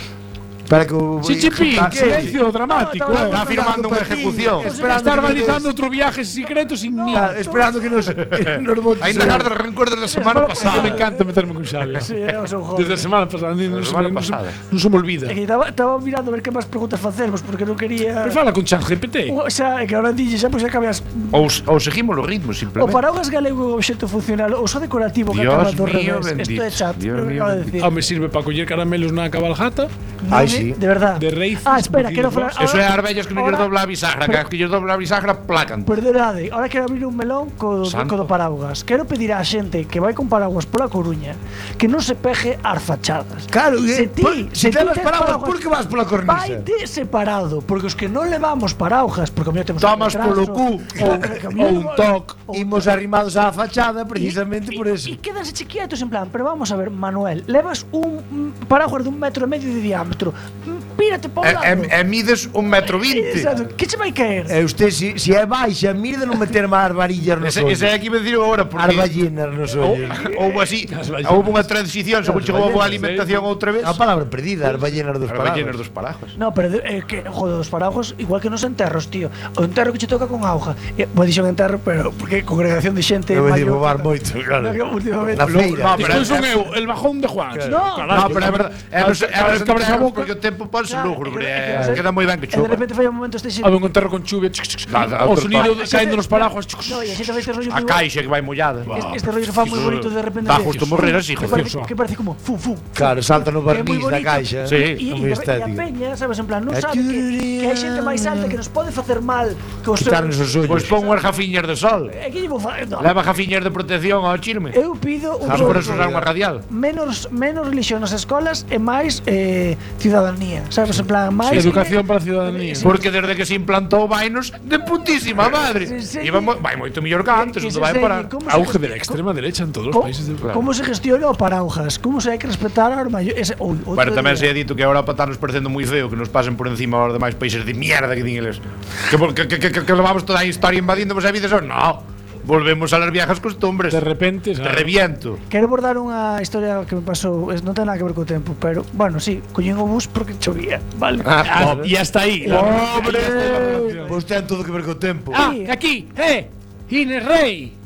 Para que o Chichipín, Ah, silencio dramático, No, eh. Está firmando unha Patín, ejecución. esperando Está que organizando nos- outro viaje secreto sin mí. Ah, esperando que nos nos botes. Ainda guardo os recuerdos da semana Me pasada. encanta meterme con Xavi. Sí, é o seu hobby. Desde a semana pasada, non, La se, semana me- non, se, pasada. non se me olvida. É que estaba, estaba mirando a ver que máis preguntas facermos porque non quería. Pero fala con ChatGPT. O xa, é que ahora dille xa pois acabas Ou, ou seguimos os ritmos, o simplemente. paraguas galego é un obxecto funcional ou só decorativo que Dios acaba do mío, revés. Isto bendito. é chat, Dios creo que mío, acaba de bendito. decir. Ah, me sirve para coller caramelos na cabalgata. Ai, Non, sí. De verdad. De raíces, Ah, espera, un quero poquillo falar. Eso é ahora- as vellas que non lles ahora- dobla a bisagra, que as que lles dobla a bisagra placan. Perdonade, ahora quero abrir un melón co, Santo. co do paraguas. Quero pedir á xente que vai con paraguas pola Coruña que non se peje ás fachadas. Claro, se eh, ti, por- se si ti levas tes paraguas, por que vas pola cornisa? Vaite separado, porque os que non levamos paraguas, porque o mellor temos Tomas un retraso, polo cu, ou, ou un toc. Imos arrimados á fachada precisamente por eso. E quedanse chiquietos en plan, pero vamos a ver, Manuel, levas un mm, paraguas dun metro e medio de diámetro. Mm, Pírate por E, lado. e, e mides un metro vinte. Exacto. Que che vai caer? E usted, si, si é baixa, mire de non meter máis varillas nos Ese, ollos. ese é que me dicir agora, As porque ballenas nos ollos. houve así, houve unha transición, según chegou a boa alimentación outra vez. A palabra perdida, as ballenas dos As ballenas paraguas. dos paraguas. No, pero eh, que joder, os paraguas igual que nos enterros, tío. O enterro que che toca con auga. Eh, vou dixo enterro, pero porque congregación de xente Eu vou maior- bobar moito, claro. No, que últimamente. Na feira. No, pero Despois son eu, el bajón de Juan. No. No, pero é verdade. É nos, é nos Cabras a enterros boca. porque o tempo ponse Claro, lúgubre. é que- eh, é que- Queda moi ben que E de chupa. repente fai un momento este xente. Habe un enterro con chuvia. Nada, O outro sonido toque. de caendo nos paraguas. No, e a xente fai este rollo A moi- caixa que vai mollada. Este, este rollo que fa moi bonito de repente. Dá de- justo morrer así, que joder. parece, que parece como fum fum. Claro, salta no Que é moi barniz da bonito. caixa. Sí. E, e, moi e a estético. peña, sabes, en plan, non A sabe que, que hai xente máis alta que nos pode facer mal que os Quitarnos os ollos. Pois pon unhas gafiñas de sol. É que llevo fa... no. Leva gafiñas de protección ao chirme. Eu pido un Sabes por eso usar unha radial. menos menos religión nas escolas e máis eh, ciudadanía, sabes, en plan máis Educación para a ciudadanía. Porque desde que se implantou vainos de putísima madre. Sí, sí. Iba mo- vai moito mellor que antes, Que onde se vai segue, parar. como se Auge de gesti- la extrema derecha en todos los co- países del Como se gestiona o paraujas? Como se hai que respetar a arma? Ese, ui, outro Pero tamén se día. ha dito que a Europa está nos parecendo moi feo que nos pasen por encima aos demais países de mierda que din eles. Que, por- que, que, que, que levamos toda a historia invadindo vos a vides, no. Volvemos a las viejas costumbres. De repente, Te ¿sabes? reviento. Quero abordar unha historia que me pasou, es, non ten nada que ver co tempo, pero, bueno, sí, collín o bus porque chovía, vale? Ah, y hasta ahí. ¡Hombre! Pois ten todo que ver co tempo. Ah, aquí, eh, Inés Rey.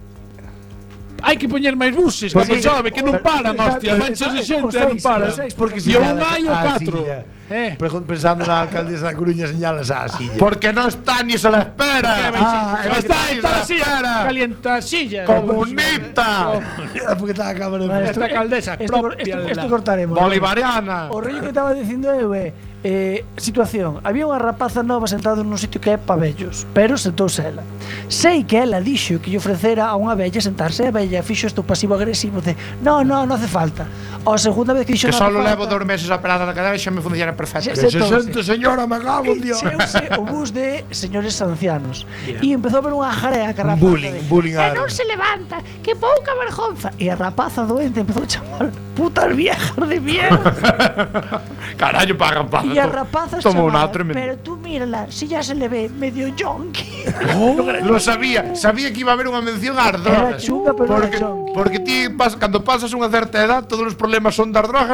Hai que poñer máis buses, Pues que sí. chove, que non paran, hostia, Exacto, manchas de exacto, xente, non seis, paran. seis, Porque E un señala hai o a catro. silla. Eh. Pregun- Pensando na alcaldesa da Coruña señalas a silla. Porque no está ni se la espera. Ah, Está, está, ni se está la así, espera. calienta sillas. Comunista. Porque está a cámara. Vale, Esta alcaldesa esto, propia esto, de esto la- cortaremos. Bolivariana. O rollo que estaba dicindo eu é eh, situación, había unha rapaza nova sentada nun sitio que é pa vellos, pero sentouse ela. Sei que ela dixo que lle ofrecera a unha vella sentarse, e a vella fixo isto pasivo agresivo de no, no, non hace falta. A segunda vez que dixo Que non solo hace levo falta, dos meses operada na cadera e xa me funciona perfecto. Se- Que se se touse. sente, señora, me cago en Dios. Cheuse o bus de señores ancianos e empezou a ver unha jarea que a Un rapaza bullying, de, un bullying "E a- non se levanta, que pouca vergonza". E a rapaza doente empezou a chamar putas viejas de mierda. Carallo, para rapaz. E a rapaza Toma un chamaba, atro tremendo. pero tú mírala, si ya se le ve medio yonki. Lo sabía, sabía que iba a haber unha mención ás Era drogas. chunga, pero era Porque, chonki. porque ti pas, cando pasas unha certa edad, todos os problemas son das drogas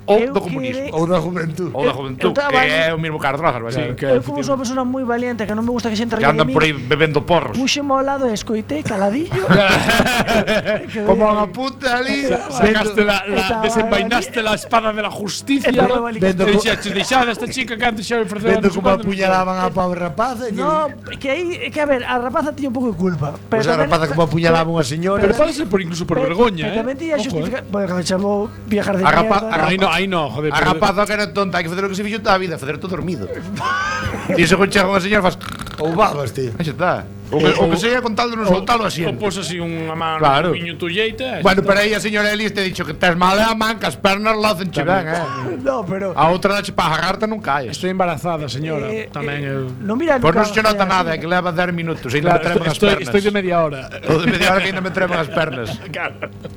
Ou Eu do comunismo. quere- Ou da juventud. Ou da juventud, Eu taba- que é o mismo Carlos Lázaro, así. Claro, que Eu como sou unha persona moi valiente que non me gusta que xente Que ría de andan min, por aí bebendo porros. puxeme ao lado e escoitei caladillo. Que Como veía- unha puta ali. Sacaste la, la, Estaba- desenvainaste la espada de la justicia. Estaba E vendo- dixaste, deixade esta chica que antes xa me ofreceu. Vendo como apuñalaban a pobre rapaza. No, que aí, que a ver, a rapaza tiña un pouco de culpa. Pois a tamén- rapaza como apuñalaba unha señora. Pero pode ser por incluso por vergoña, pero eh. tamén tiña Ojo, justificación. Bueno, que me chamou viajar de A rapa- mierda. a Aí no, aí no, joder. A pero- rapaza que era tonta, hai que facer o que se fixo toda a vida, facer todo dormido. E se conchega unha señora faz... Ou babas, tío. Aí xa está. O que, o que sea con tal de non soltalo así. O pos así unha mano Claro. no piño tulleita. Bueno, pero aí a señora Elis te ha dicho que tes mal a man, que as pernas lacen che ben, eh. No, pero A outra dache para agarrarte non caes. Estou embarazada, señora. eh, Tamén eh, eu. non mira Pois non nunca- se nota nada, é que leva dez minutos, ainda Claro, me treman as estoy, pernas. estoy de media hora. O de media hora que ainda me treman as pernas. Claro.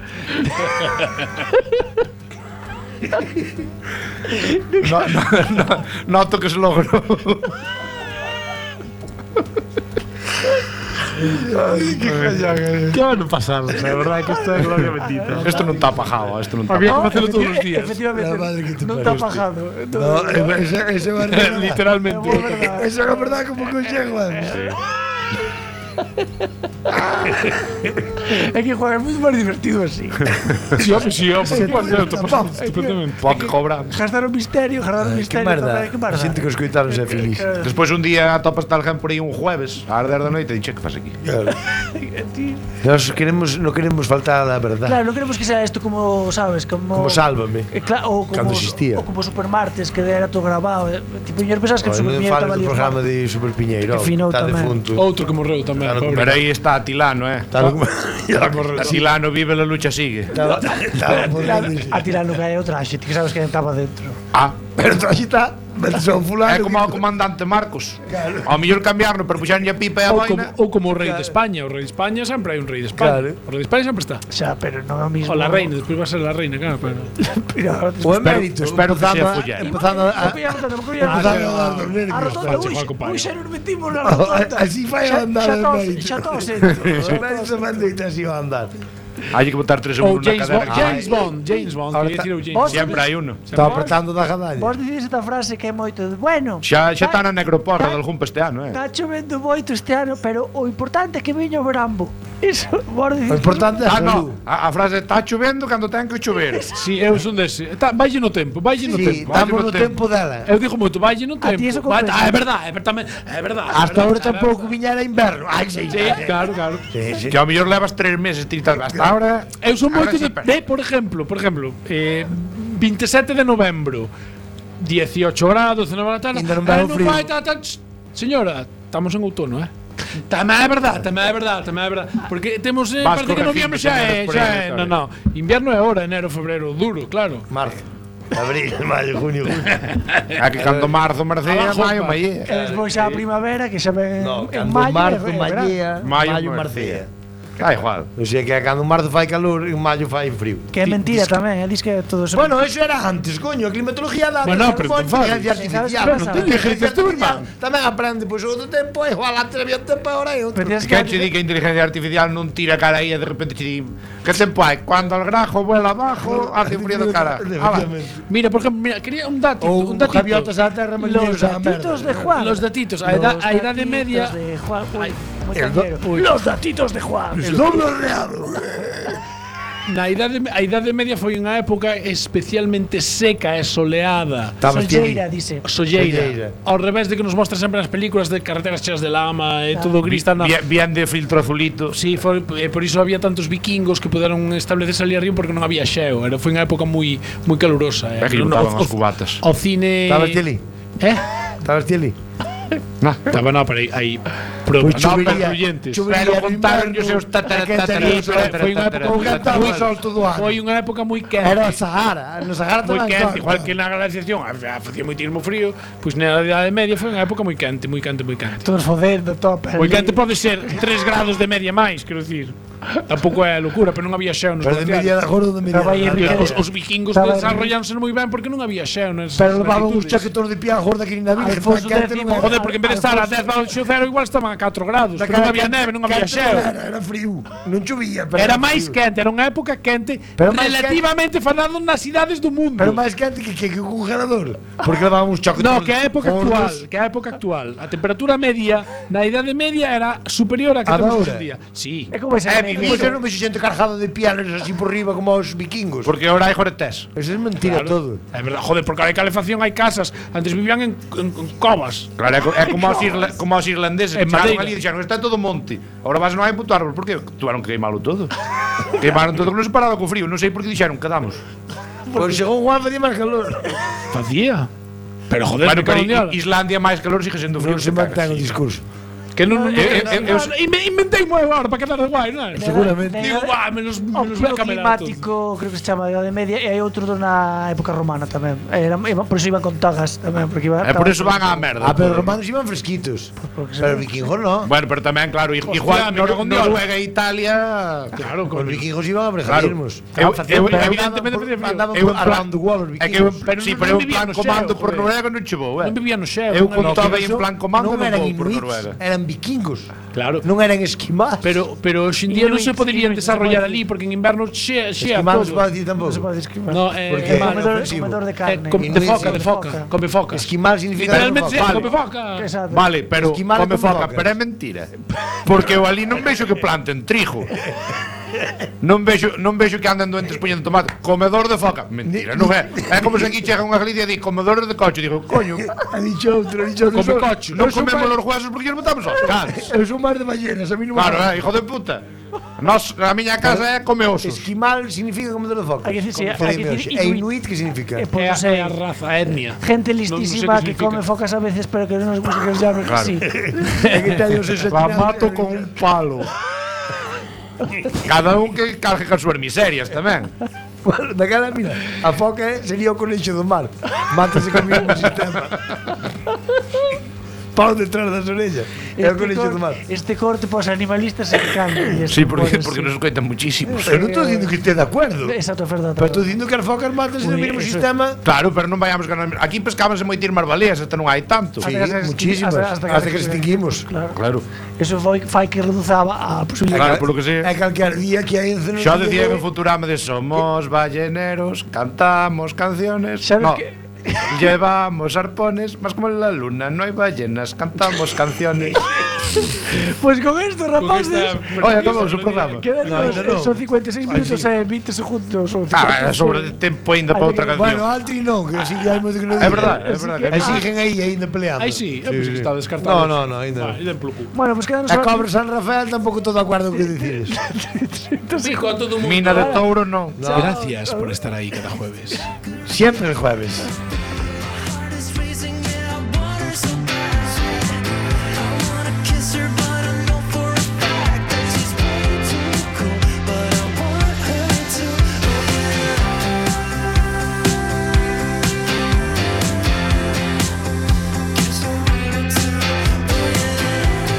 No, no, no, noto que se logrou. Que ano pasamos, a verdade que isto é gloria bendita. Isto non está pajado, isto non está Había que pajado. facelo todos os días. Efectivamente, La madre que te non pariu, está hostia. pajado. No, ese, ese é verdade. Literalmente. Esa é a verdade como conxego, eh. É que jugar é moito máis divertido así. Sí, home, sí, home. Bueno, te pasamos estupendamente. Pode que cobran. Gastar o misterio, gastar o Que misterio. merda. Que A merda. xente que escoitaron é feliz. Despois un día atopas tal alguén por aí un jueves ás dez da noite e dixe que faz aquí. Claro. Nós queremos, non queremos faltar a verdade. Claro, non queremos que sea isto como, sabes, como Como Sálvame. Eh, claro, ou como Cando existía. ou como Supermartes que era todo grabado, eh, tipo, yo pensas que o Pois non Superpiñeiro fales estaba do ali. programa de Super Piñeiro. Que finou Está tamén. defunto. Outro que morreu tamén, Claro, pobre. Pero aí está Atilano, eh. Está no- Atilano vive, la lucha sigue. Estaba- estaba por Claro, aí. a tirar no que hai outra xente que sabes que estaba dentro. Ah, Pero traxe está. Metes a un fulano. é como o comandante Marcos. Ao mellor cambiarlo, pero puxarlle a pipa e a Ou como, vaina. ou como o rei de España. O rei de España sempre hai un rei de España. Claro. O rei de España sempre está. Xa, pero non é o mismo. O la reina, despois va a ser la reina, claro. Pero... Pero, O emérito. espero que empezando sea a- follero. Empezando a... Empezando Empezando a dar dos A nervios. rotonda, Sánchez, ui, Juan, compadre. ui, xa nos metimos na rotonda. Así vai a andar Xa o tos, emérito. xa tos, eh. O emérito manda así a andar. Hai que botar tres Ou euros na James Bond, cadera. James Bond, James Bond, Ahora quería ta- decir o James Vos- Bond. Sempre hai uno. Está apretando da gadalla. Vos dicís esta frase que é moito de, bueno, Xa, xa está na necroporra ta- de algún este ano, eh. está chovendo moito este ano, pero o importante é que veño o verano. Iso, vos dicís. O importante é a Ah, salud. no. A, a frase está chovendo cando ten que chover. Sí, eu son dese. Tá, vaille no tempo, vaille no Sí, tempo. estamos no no tempo. tempo dela. Eu digo moito, vaille no A ti tempo. eso Vai- comprendo. Ah, é verdade, é verdade, é verdade. Hasta ahora tampouco viñera inverno. Ai, sí. Sí, claro, claro. Sí, sí. Que ao mellor levas tres meses tirando. Hasta ahora... Eu son Ahora moito sí, de, pero- de, por exemplo, por exemplo, eh, veintisiete de novembro, dieciocho grados, dezenove da tarde. Ainda non eh, vai o non frío. vai, ta, ta, ch, señora, estamos en outono, eh? Tamén é verdade, tamén é verdade, tamén é verdade. Porque temos, eh, Vas parece que corregindo noviembre xa é, xaneiro por xa aí, é, claro. no, no. Inverno é ahora, enero, febrero, duro, claro. Marzo. Abril, maio, junio, julio. É que cando marzo marcea, Abajo, maio, pa. maio. E despois xa a primavera que xa ven No, en cando maio. marzo, e- e verán. mallea, Maio, maio, marcea. marcea. Ah, igual. O sea que cando marzo fai calor, en maio fai frío. Que é mentira tamén, eh, dis que todo eso. Bueno, eso era antes, coño, a climatología da Bueno, pero te enfades. inteligencia artificial, Sabes non que ten pasa? inteligencia artificial. Tamén aprende, pois o do tempo é igual, antes había tempo, agora é outro. Pero tienes Que che di que a inteligencia artificial non tira cara aí e de repente che di que tempo hai? Cando el grajo vuela abajo, hace frío de cara. Ala. Mira, por ejemplo, mira, quería un datito, Ou un datito. gaviotas á terra, Los mariñeiros á merda. datitos de Juan. Los datitos, a edad, a edade datitos media. de Juan. Uy, muy el do- cañero. Los datitos de Juan. El doble real. Na idade, a idade media foi unha época especialmente seca e soleada. Estabas Solleira, dice. Solleira. Solleira. Ao revés de que nos mostra sempre nas películas de carreteras cheas de lama e todo gris tan. Bien, bien de filtro azulito. Sí, foi, e por iso había tantos vikingos que puderon establecerse ali arriba porque non había xeo. Era foi unha época moi moi calurosa. É que No, botaban o- as cubatas. O cine. Estabas ti ali? Eh? Estabas ti ali? Estaba no, pero aí, aí pro, Pois no, chovería- pero oyentes. chovería Pero no contaron inverno, os seus tatara, é que tatara, tería- tatara, foi unha tatara, época tatara, tatara, moi sol todo o ano. Foi unha época moi quente. Era o Sahara, no Sahara moi tamén quente, sol. igual que na glaciación, ah, facía moitísimo frío, pois na idade media foi unha época moi quente, moi quente, moi quente. Todos fodendo, top. Moi quente pode ser tres grados de media máis, quero dicir. Tampouco é locura, pero non había xeo nos Pero de media glaciares. da gordo de media Estaba aí da Enrique. Os, os vikingos Estaba- desarrolláronse moi ben porque non había xeo nas Pero levaban uns latitudes. chaquetores de pía gorda que nin na Virgen. Alfonso tan quente X. non era. Joder, porque en vez de estar a dez baixo cero igual estaban a catro grados, pero non había neve, non había Quente xeo. Era, era frío. Non chovía, pero Era máis frío. quente, era unha época quente, Pero máis relativamente falando nas cidades do mundo. Pero máis quente que que, que un congelador. Porque levaban uns chaquetores. No, que a época gordos. actual, que a época actual, a temperatura media na idade media era superior a que A da temos hora. hoxe en día. Sí. É como ese Eh, amigo. pois eu non vexo xente cargada de pieles así por riba como os vikingos. Porque ahora hai joretés. Eso é mentira todo. É verdade, joder, porque ahora hai calefacción, hai casas, antes vivían en, en, en covas. Claro, é, co- é como, os irla, como os irlandeses En que chegaron madeira. ali e dixeron está todo monte. Ahora vas non hai puto árbol. Por que? Tuveron que queimalo todo. Queimaron todo que non se paraba co frío. Non sei por que dixeron, quedamos. Pois según Juan facía máis calor. Facía. Pero joder, Bueno, me cago pero en diablo. I- Islandia máis calor sigue sendo frío. Non se mantén o discurso. Que non, non, Eu- eu- eu- eu- Inve- inventei moi agora para quedar de guai, non? Seguramente. Digo, guau, menos, O menos pio ben camelado climático, creo que se chama de Idade Media, e hai outro na época romana tamén. Era, iba- por iso iban con togas tamén, porque iba E por eso van á merda. Ah, pero os romanos iban fresquitos. porque se- Pero os vikingos no. Bueno, pero tamén, claro, i- Hostia, igual me cago Nor en Dios. Noruega e Italia. Claro, Os con vikingos iban a Claro. brejadirmos. Eu, eu, Pero eu, evidentemente facía frío. Andaban Eu por en plan- around the world, os É que eu, vikingos. Pero sí, non- pero non eu en vivían plan no comando xeo, por joder. Noruega non chevou, eh. Non vivía no xeo. Eu non- con non- todo en plan comando non non eran vou por inuits, Noruega. eran vikingos. Claro. Non eran esquimás. Pero pero hoxe en día non se Inuits, poderían inuits, desarrollar inuits. ali porque en inverno xea xea esquimás non se todo. pode dicir Non tampouco. se pode describir. No, eh, Porque é é malo. comedor, ofensivo. comedor de Eh, carne. com- de Inuits, foca, de de foca, foca. come foca. Esquimal significa Literalmente sí, foca. come foca. Exacto. Vale, pero Esquimal come come foca, foca. pero é mentira. Porque eu ali non vexo que planten trigo. Non vexo, non vexo que andan doentes poñendo tomate. Comedor de foca. Mentira, non é. É como se aquí chega unha Galicia e di comedores de cocho. Digo, coño, Ha dicho outro, ha dicho outro. Come cocho. non comemos os huesos porque os botamos aos cans. Eu son máis de ballenas, a mí non me Claro, gusta. eh, hijo de puta. Nos, a miña casa é come osos. Esquimal significa comedor de foca. Hai que decir, sí, Como hai que dime decir hoxe. E inuit. inuit que significa? Eh, É pues, a, non sei. é a raza, a etnia. Gente Non- non sei listísima que que come significa. focas a veces, pero que non nos gusta que os llamen Claro. así. É que teño os La mato con un palo. Cada un que cargue con súas miserias tamén. Bueno, daquela, mira, a foca é- sería o conexo do mar. Mátase con o mesmo sistema. Pau detrás das orellas. É o conexo do mar. Este corte pos animalistas se cambia. Sí, porque, porque nos coitan muchísimos. Eu non estou dicindo que este de acordo. Exacto, é verdade. Pero estou dicindo que as focas mátanse no Ui, mesmo eso- sistema. Claro, pero non vayamos ganar. Aquí pescábanse moitísimas baleas, hasta non hai tanto. Sí, Hasta que se muchísimas. hasta- hasta que Hasta se que se extinguimos. Claro. Claro. Eso foi fai que reduzaba a posibilidade. Claro, polo que sei. É calquer día que hai en Xa decía en Futurama de somos balleneros, cantamos canciones. Sabes No, que- llevamos arpones, más como en la luna no hay ballenas, cantamos canciones. Pois con isto, rapaces, Oye, acabou o programa. quedan No, nos- ainda non. son cincuenta e seis minutos e vinte segundos. Son Ah, é sobre de tempo ainda para outra Bueno, canción. Altri non, que así que hai moito que non É verdade, é verdade. Exigen aí ainda peleando. Aí sí, eu pensei que estaba descartado. No, no, no, ainda Ah, non. ainda polo cu. Bueno, pues quedan A Cobra San Rafael tampouco estou de acordo co que dicides. Dijo a todo mundo. Mina de touro non. Gracias por estar ahí cada jueves. Siempre el jueves.